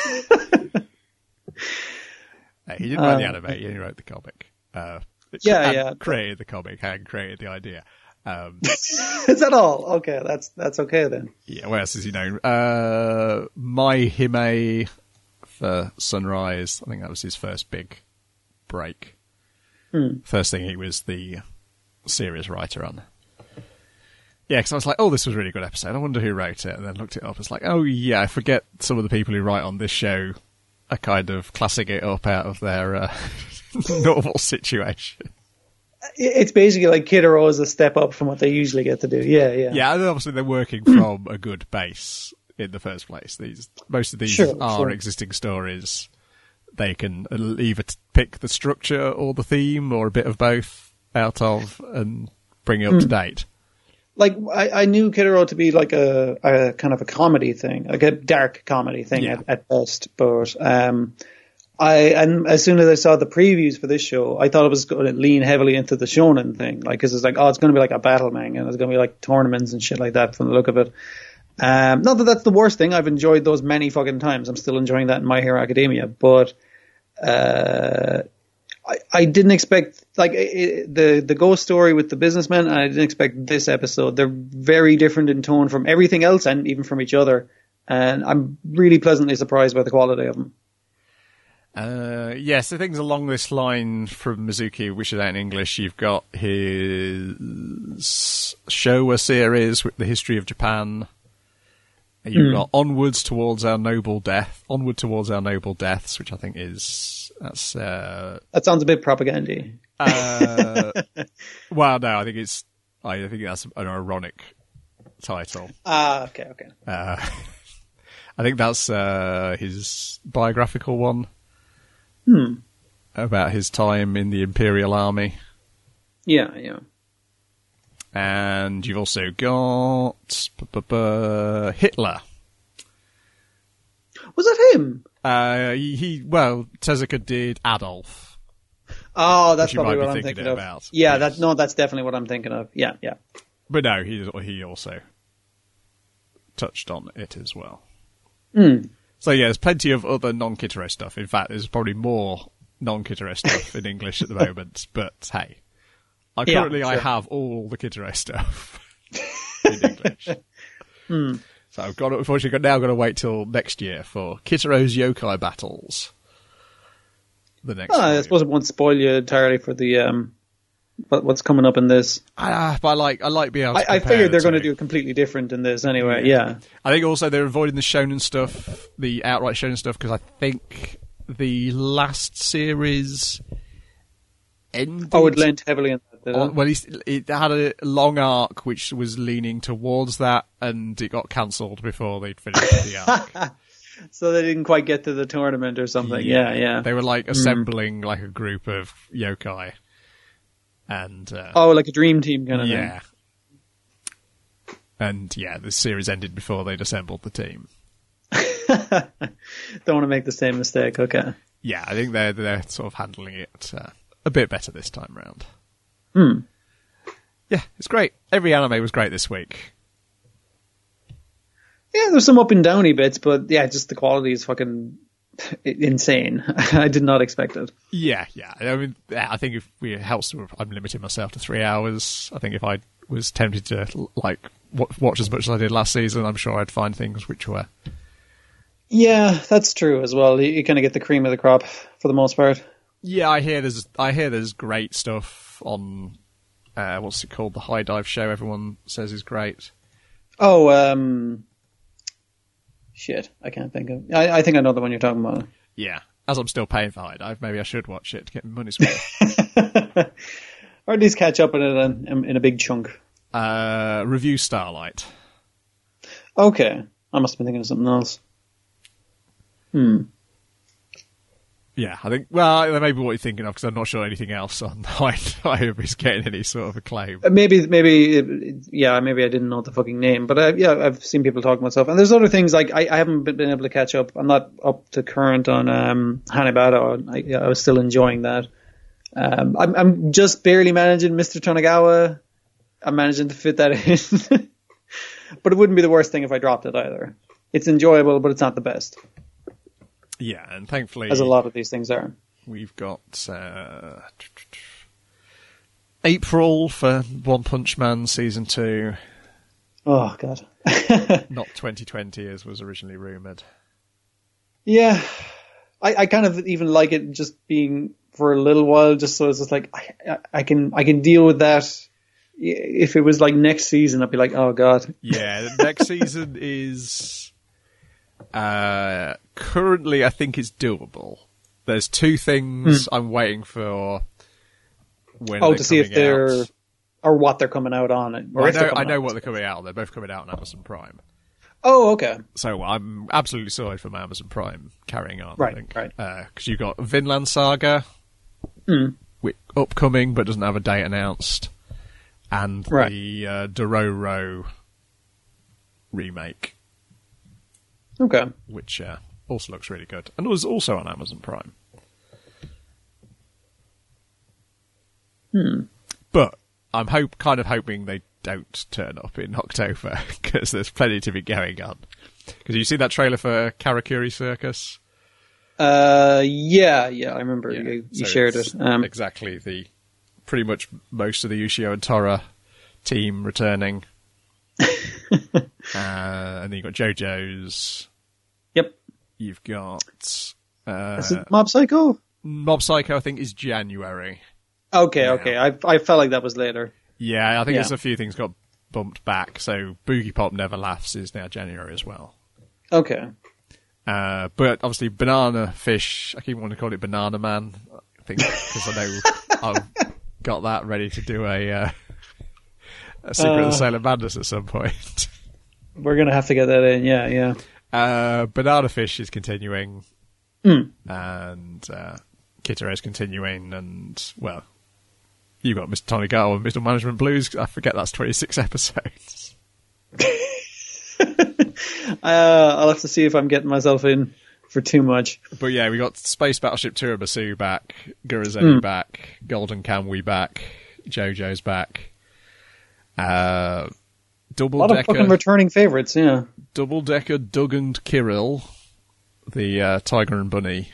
Uh, he didn't write the Um, anime, he only wrote the comic. Uh, Yeah, and yeah. created the comic and created the idea. Um, Is that all? Okay, that's that's okay then. yeah, what else is he known? Uh, Mai Hime for Sunrise. I think that was his first big break. Hmm. First thing he was the series writer on. Yeah, because I was like, oh, this was a really good episode. I wonder who wrote it. And then looked it up. It's like, oh, yeah, I forget some of the people who write on this show are kind of classing it up out of their uh, normal situation. It's basically like Kid Aro is a step up from what they usually get to do. Yeah, yeah. Yeah, and obviously they're working from a good base in the first place. These Most of these Sure, are sure. existing stories. They can either t- pick the structure or the theme or a bit of both out of and bring it up Mm. to date. Like, I, I knew Kid Aro to be like a, a kind of a comedy thing, like a dark comedy thing Yeah. at, at best. But um, I, and as soon as I saw the previews for this show, I thought it was going to lean heavily into the shonen thing. Like, because it's like, oh, it's going to be like a battle manga, and it's going to be like tournaments and shit like that from the look of it. Um, not that that's the worst thing. I've enjoyed those many fucking times. I'm still enjoying that in My Hero Academia. But uh, I, I didn't expect, like, it, the the ghost story with the businessman, and I didn't expect this episode. They're very different in tone from everything else and even from each other. And I'm really pleasantly surprised by the quality of them. Uh, yeah, so things along this line from Mizuki, which is out in English. You've got his Showa series with the history of Japan. You've Mm. got Onwards Towards Our Noble Death, Onward Towards Our Noble Deaths, which I think is that's. Uh, That sounds a bit propagandy. uh, well, no, I think it's. I think that's an ironic title. Ah, okay, okay. Uh, I think that's uh, his biographical one. Hmm. About his time in the Imperial Army. Yeah, yeah. And you've also got bu- bu- bu- Hitler. Was that him? Uh, he, he well, Tezuka did Adolf. Oh, that's Which you probably might be what I'm thinking thinking of. about. Yeah, Yes. that no, that's definitely what I'm thinking of. Yeah, yeah. But no, he he also touched on it as well. Mm. So yeah, there's plenty of other non-Kitaro stuff. In fact, there's probably more non-Kitaro stuff in English at the moment. But hey, I, Yeah, currently I sure. have all the Kitaro stuff in English. Mm. So I've got to, unfortunately got, now got to wait till next year for Kitaro's Yokai Battles. The next. Oh, I volume. suppose it won't spoil you entirely for the um, what, what's coming up in this. Ah, but I like I like being able to I, I compare figured the they're going to two. do completely different in this anyway. Yeah. I think also they're avoiding the shonen stuff, the outright shonen stuff, because I think the last series ended. Oh, it lent heavily on that. Did on, it? well, it, it had a long arc which was leaning towards that, and it got cancelled before they'd finished the arc. So they didn't quite get to the tournament or something. Yeah, yeah. They were like assembling like a group of yokai, and uh, Oh, like a dream team kind of yeah, and yeah, the series ended before they'd assembled the team. thing. Don't want to make the same mistake. Okay. Yeah, I think they're they're sort of handling it uh, a bit better this time round. Hmm. Yeah, it's great. Every anime was great this week. Yeah, there's some up and downy bits, but yeah, just the quality is fucking insane. I did not expect it. Yeah, yeah. I mean, yeah, I think if we it helps, to, I'm limiting myself to three hours. I think if I was tempted to like w- watch as much as I did last season, I'm sure I'd find things which were. Yeah, that's true as well. You, you kind of get the cream of the crop for the most part. Yeah, I hear there's I hear there's great stuff on uh, what's it called, the High Dive show. Everyone says is great. Oh, um, shit, I can't think of. I, I think I know the one you're talking about. Yeah, as I'm still paying for High Dive, maybe I should watch it to get my money's worth. Or at least catch up on it in, in, in a big chunk. uh, Review Starlight. Okay, I must have been thinking of something else. Hmm. Yeah, I think, well, that may be what you're thinking of, because I'm not sure anything else on High Dive is getting any sort of acclaim. Uh, Maybe, maybe, it- yeah, maybe I didn't know the fucking name, but uh, yeah, I've seen people talking about stuff. And there's other things like I, I haven't been been able to catch up. I'm not up to current on um, Hanebada. I, yeah, I was still enjoying that. Um, I'm, I'm just barely managing Mister Tonagawa. I'm managing to fit that in, but it wouldn't be the worst thing if I dropped it either. It's enjoyable, but it's not the best, Yeah, and thankfully, as a lot of these things are. we've got uh, April for One Punch Man season two. Oh god. Not twenty twenty as was originally rumoured. Yeah, I, I kind of even like it just being for a little while, just so it's just like I, I, I can I can deal with that. If it was like next season, I'd be like, oh god. Yeah, the next season is uh, currently I think it's doable. There's two things mm. I'm waiting for. When oh, to see if they're out. or what they're coming out on it. Or well, if I know, I out. know what they're coming out on. They're both coming out on Amazon Prime. Oh, okay. So I'm absolutely sorted for my Amazon Prime carrying on. Right, I think. right. Because uh, you've got Vinland Saga, mm. which, upcoming but doesn't have a date announced, and right. the uh, Dororo remake. Okay. Which uh, also looks really good, and was also on Amazon Prime. Hmm. But I'm hope kind of hoping they don't turn up in October because there's plenty to be going on. Because you see that trailer for Karakuri Circus? Uh, yeah, yeah, I remember Yeah. you, you So shared it's it. Um, exactly the pretty much most of the Ushio and Tora team returning, uh, and then you've got JoJo's. Yep. You've got uh, Is it Mob Psycho? Mob Psycho. I think is January. Okay, Yeah. okay. I I felt like that was later. Yeah, I think Yeah. there's a few things got bumped back. So Boogie Pop Never Laughs is now January as well. Okay. Uh, but obviously Banana Fish, I keep wanting to call it Banana Man. I think because I know I've got that ready to do a, uh, a Secret Uh, of Sailor Madness at some point. We're gonna have to get that in. Yeah, yeah. Uh, Banana Fish is continuing, Mm. and uh, Kitaro is continuing, and well, you've got Mister Tonigawa and Middle Management Blues. I forget that's twenty-six episodes. uh, I'll have to see if I'm getting myself in for too much. But yeah, we got Space Battleship Turabasu back, Gurazeni Mm. back, Golden Kamui back, JoJo's back. Uh, A double lot of decker, fucking returning favorites. Yeah. double decker Doug and Kirill, the uh, Tiger and Bunny.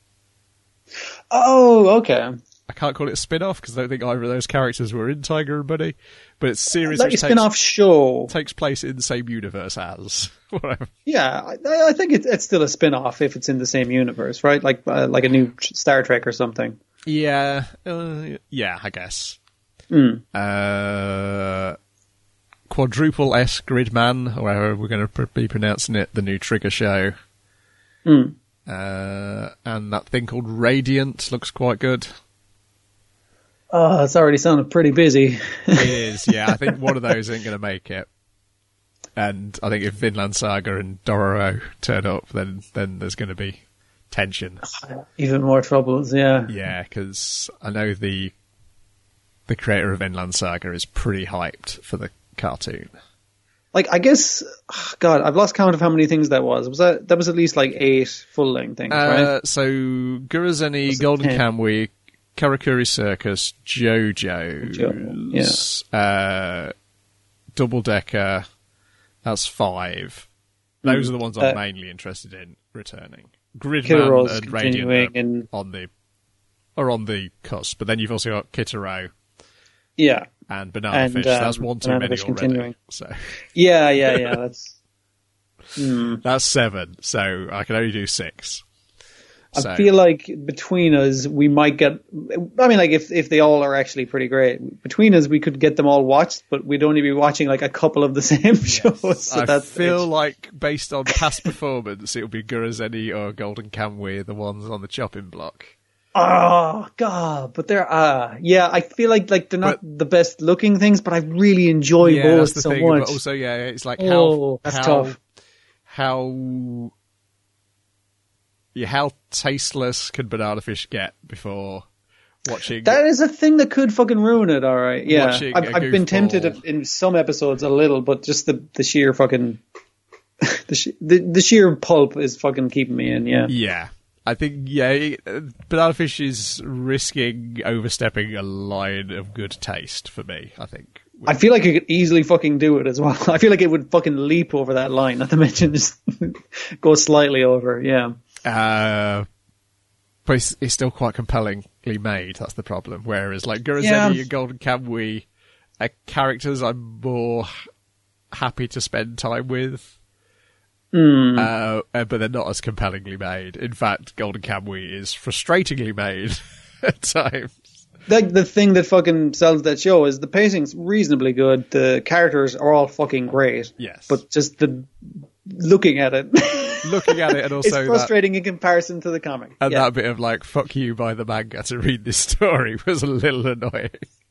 Oh, okay. I can't call it a spin-off because I don't think either of those characters were in Tiger and Bunny, but it's a series Like a which spin-off takes, show. takes place in the same universe as whatever. Yeah, I, I think it's, it's still a spin-off if it's in the same universe, right? Like uh, like a new Star Trek or something. Yeah, uh, yeah, I guess. Mm. Uh, Quadruple S Gridman, however we're going to be pronouncing it, the new Trigger show. Mm. Uh, and that thing called Radiant looks quite good. Oh, it's already sounded pretty busy. It is, yeah. I think one of those ain't going to make it. And I think if Vinland Saga and Dororo turn up, then, then there's going to be tension. Even more troubles, yeah. Yeah, because I know the the creator of Vinland Saga is pretty hyped for the cartoon. Like, I guess, God, I've lost count of how many things that was. Was that that was at least like eight full-length things, Uh, right? so Gurazeni, Was it Golden ten? Kamui, Karakuri Circus, JoJo's, uh, Double Decker. That's five. Those Mm. are the ones I'm Uh, mainly interested in returning. Gridman Kitaro's and continuing Radiant and- are on the are on the cusp, but then you've also got Kitaro Yeah. and Banana And, Fish. So that's um, one too Banana many Fish already. continuing. So Yeah, yeah, yeah. That's. Mm. that's seven. So I can only do six. So, I feel like between us, we might get. I mean, like if if they all are actually pretty great, between us, we could get them all watched, but we'd only be watching like a couple of the same shows. So I that's feel it's- like based on past performance, it'll be Gurazeni or Golden Kamui, the ones on the chopping block. Oh God! But they're uh yeah. I feel like like they're not the best looking things, but I really enjoy yeah, both that's the so thing. much. But also, yeah, it's like Oh, how that's how tough. how yeah, how tasteless could Banana Fish get before watching? That is a thing that could fucking ruin it. All right, yeah. Watching I've, a I've been tempted goofball. in some episodes a little, but just the the sheer fucking the, sh- the the sheer pulp is fucking keeping me in. Yeah. Yeah. I think, yeah, it- uh, Banana Fish is risking overstepping a line of good taste for me, I think. I feel like it could easily fucking do it as well. I feel like it would fucking leap over that line, not to mention just go slightly over. Yeah. Uh, but it's, it's still quite compelling perfectly made. That's the problem. Whereas like Gurasevi Yeah. and Golden Kamuy are characters I'm more happy to spend time with. Mm. Uh, uh, but they're not as compellingly made. In fact, Golden Kamuy is frustratingly made at times. Like the thing that fucking sells that show is the pacing's reasonably good. The characters are all fucking great. Yes. But just the looking at it. Looking at it and also it's frustrating in comparison to the comic. And yeah. that bit of like, fuck you by the manga to read this story was a little annoying.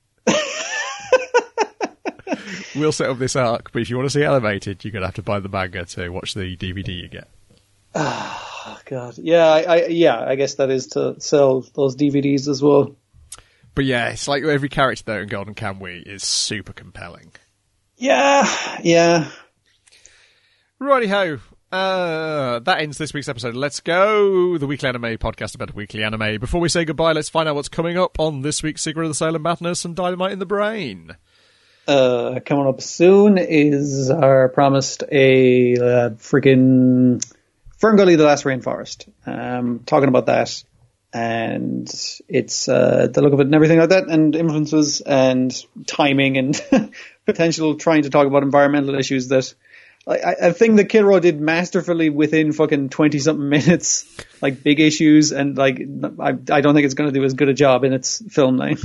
We'll set up this arc, but if you want to see animated, you're going to have to buy the manga to watch the D V D you get. Oh, God. Yeah, I, I, yeah, I guess that is to sell those D V Ds as well. But yeah, it's like every character there in Golden Kamuy is super compelling. Yeah, yeah. Righty-ho. Uh, that ends this week's episode. Let's go. The Weekly Anime podcast about weekly anime. Before we say goodbye, let's find out what's coming up on this week's Secret of the Silent Madness and Dynamite in the Brain. Uh, coming up soon is our promised a uh, freaking Ferngully the Last Rainforest. Um, talking about that, and it's uh, the look of it and everything like that, and influences and timing and potential trying to talk about environmental issues that I, I think that Kid Row did masterfully within fucking twenty something minutes, like big issues, and like I, I don't think it's going to do as good a job in its film line.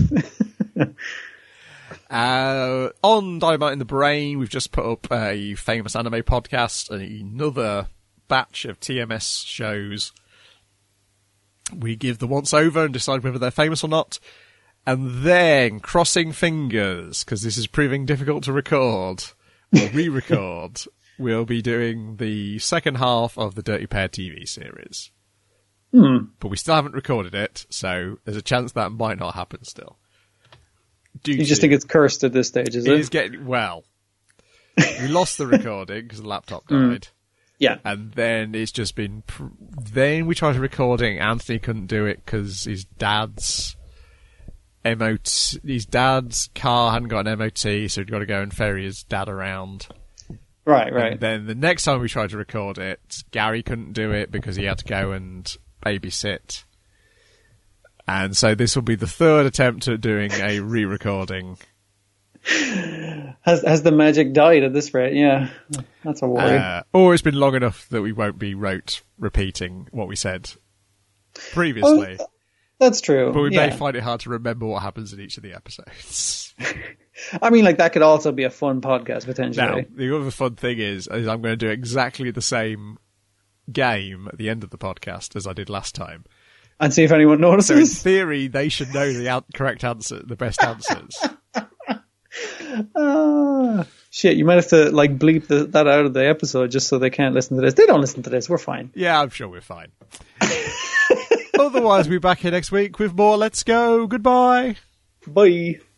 Uh, on Dynamite in the Brain, we've just put up a famous anime podcast, another batch of T M S shows. We give the once over and decide whether they're famous or not. And then, crossing fingers, because this is proving difficult to record, or re-record, we'll be doing the second half of the Dirty Pair T V series. Hmm. But we still haven't recorded it, so there's a chance that might not happen still. Due You just to- think it's cursed at this stage, is It it? is getting, well, we lost the recording because the laptop died. Mm. Yeah. And then it's just been, pr- then we tried recording, Anthony couldn't do it because his dad's M O T, his dad's car hadn't got an M O T, so he'd got to go and ferry his dad around. Right, right. And then the next time we tried to record it, Gary couldn't do it because he had to go and babysit. And so this will be the third attempt at doing a re-recording. Has has the magic died at this rate? Yeah, that's a worry. Uh, or it's been long enough that we won't be rote repeating what we said previously. Oh, that's true. But we yeah. may find it hard to remember what happens in each of the episodes. I mean, like that could also be a fun podcast potentially. Now, the other fun thing is, is I'm going to do exactly the same game at the end of the podcast as I did last time. And see if anyone So in notices. theory, they should know the out- correct answer, the best answers. Ah, shit, you might have to like bleep the, that out of the episode just so they can't listen to this. They don't listen to this. We're fine. Yeah, I'm sure we're fine. Otherwise, we'll be back here next week with more Let's Go. Goodbye. Bye.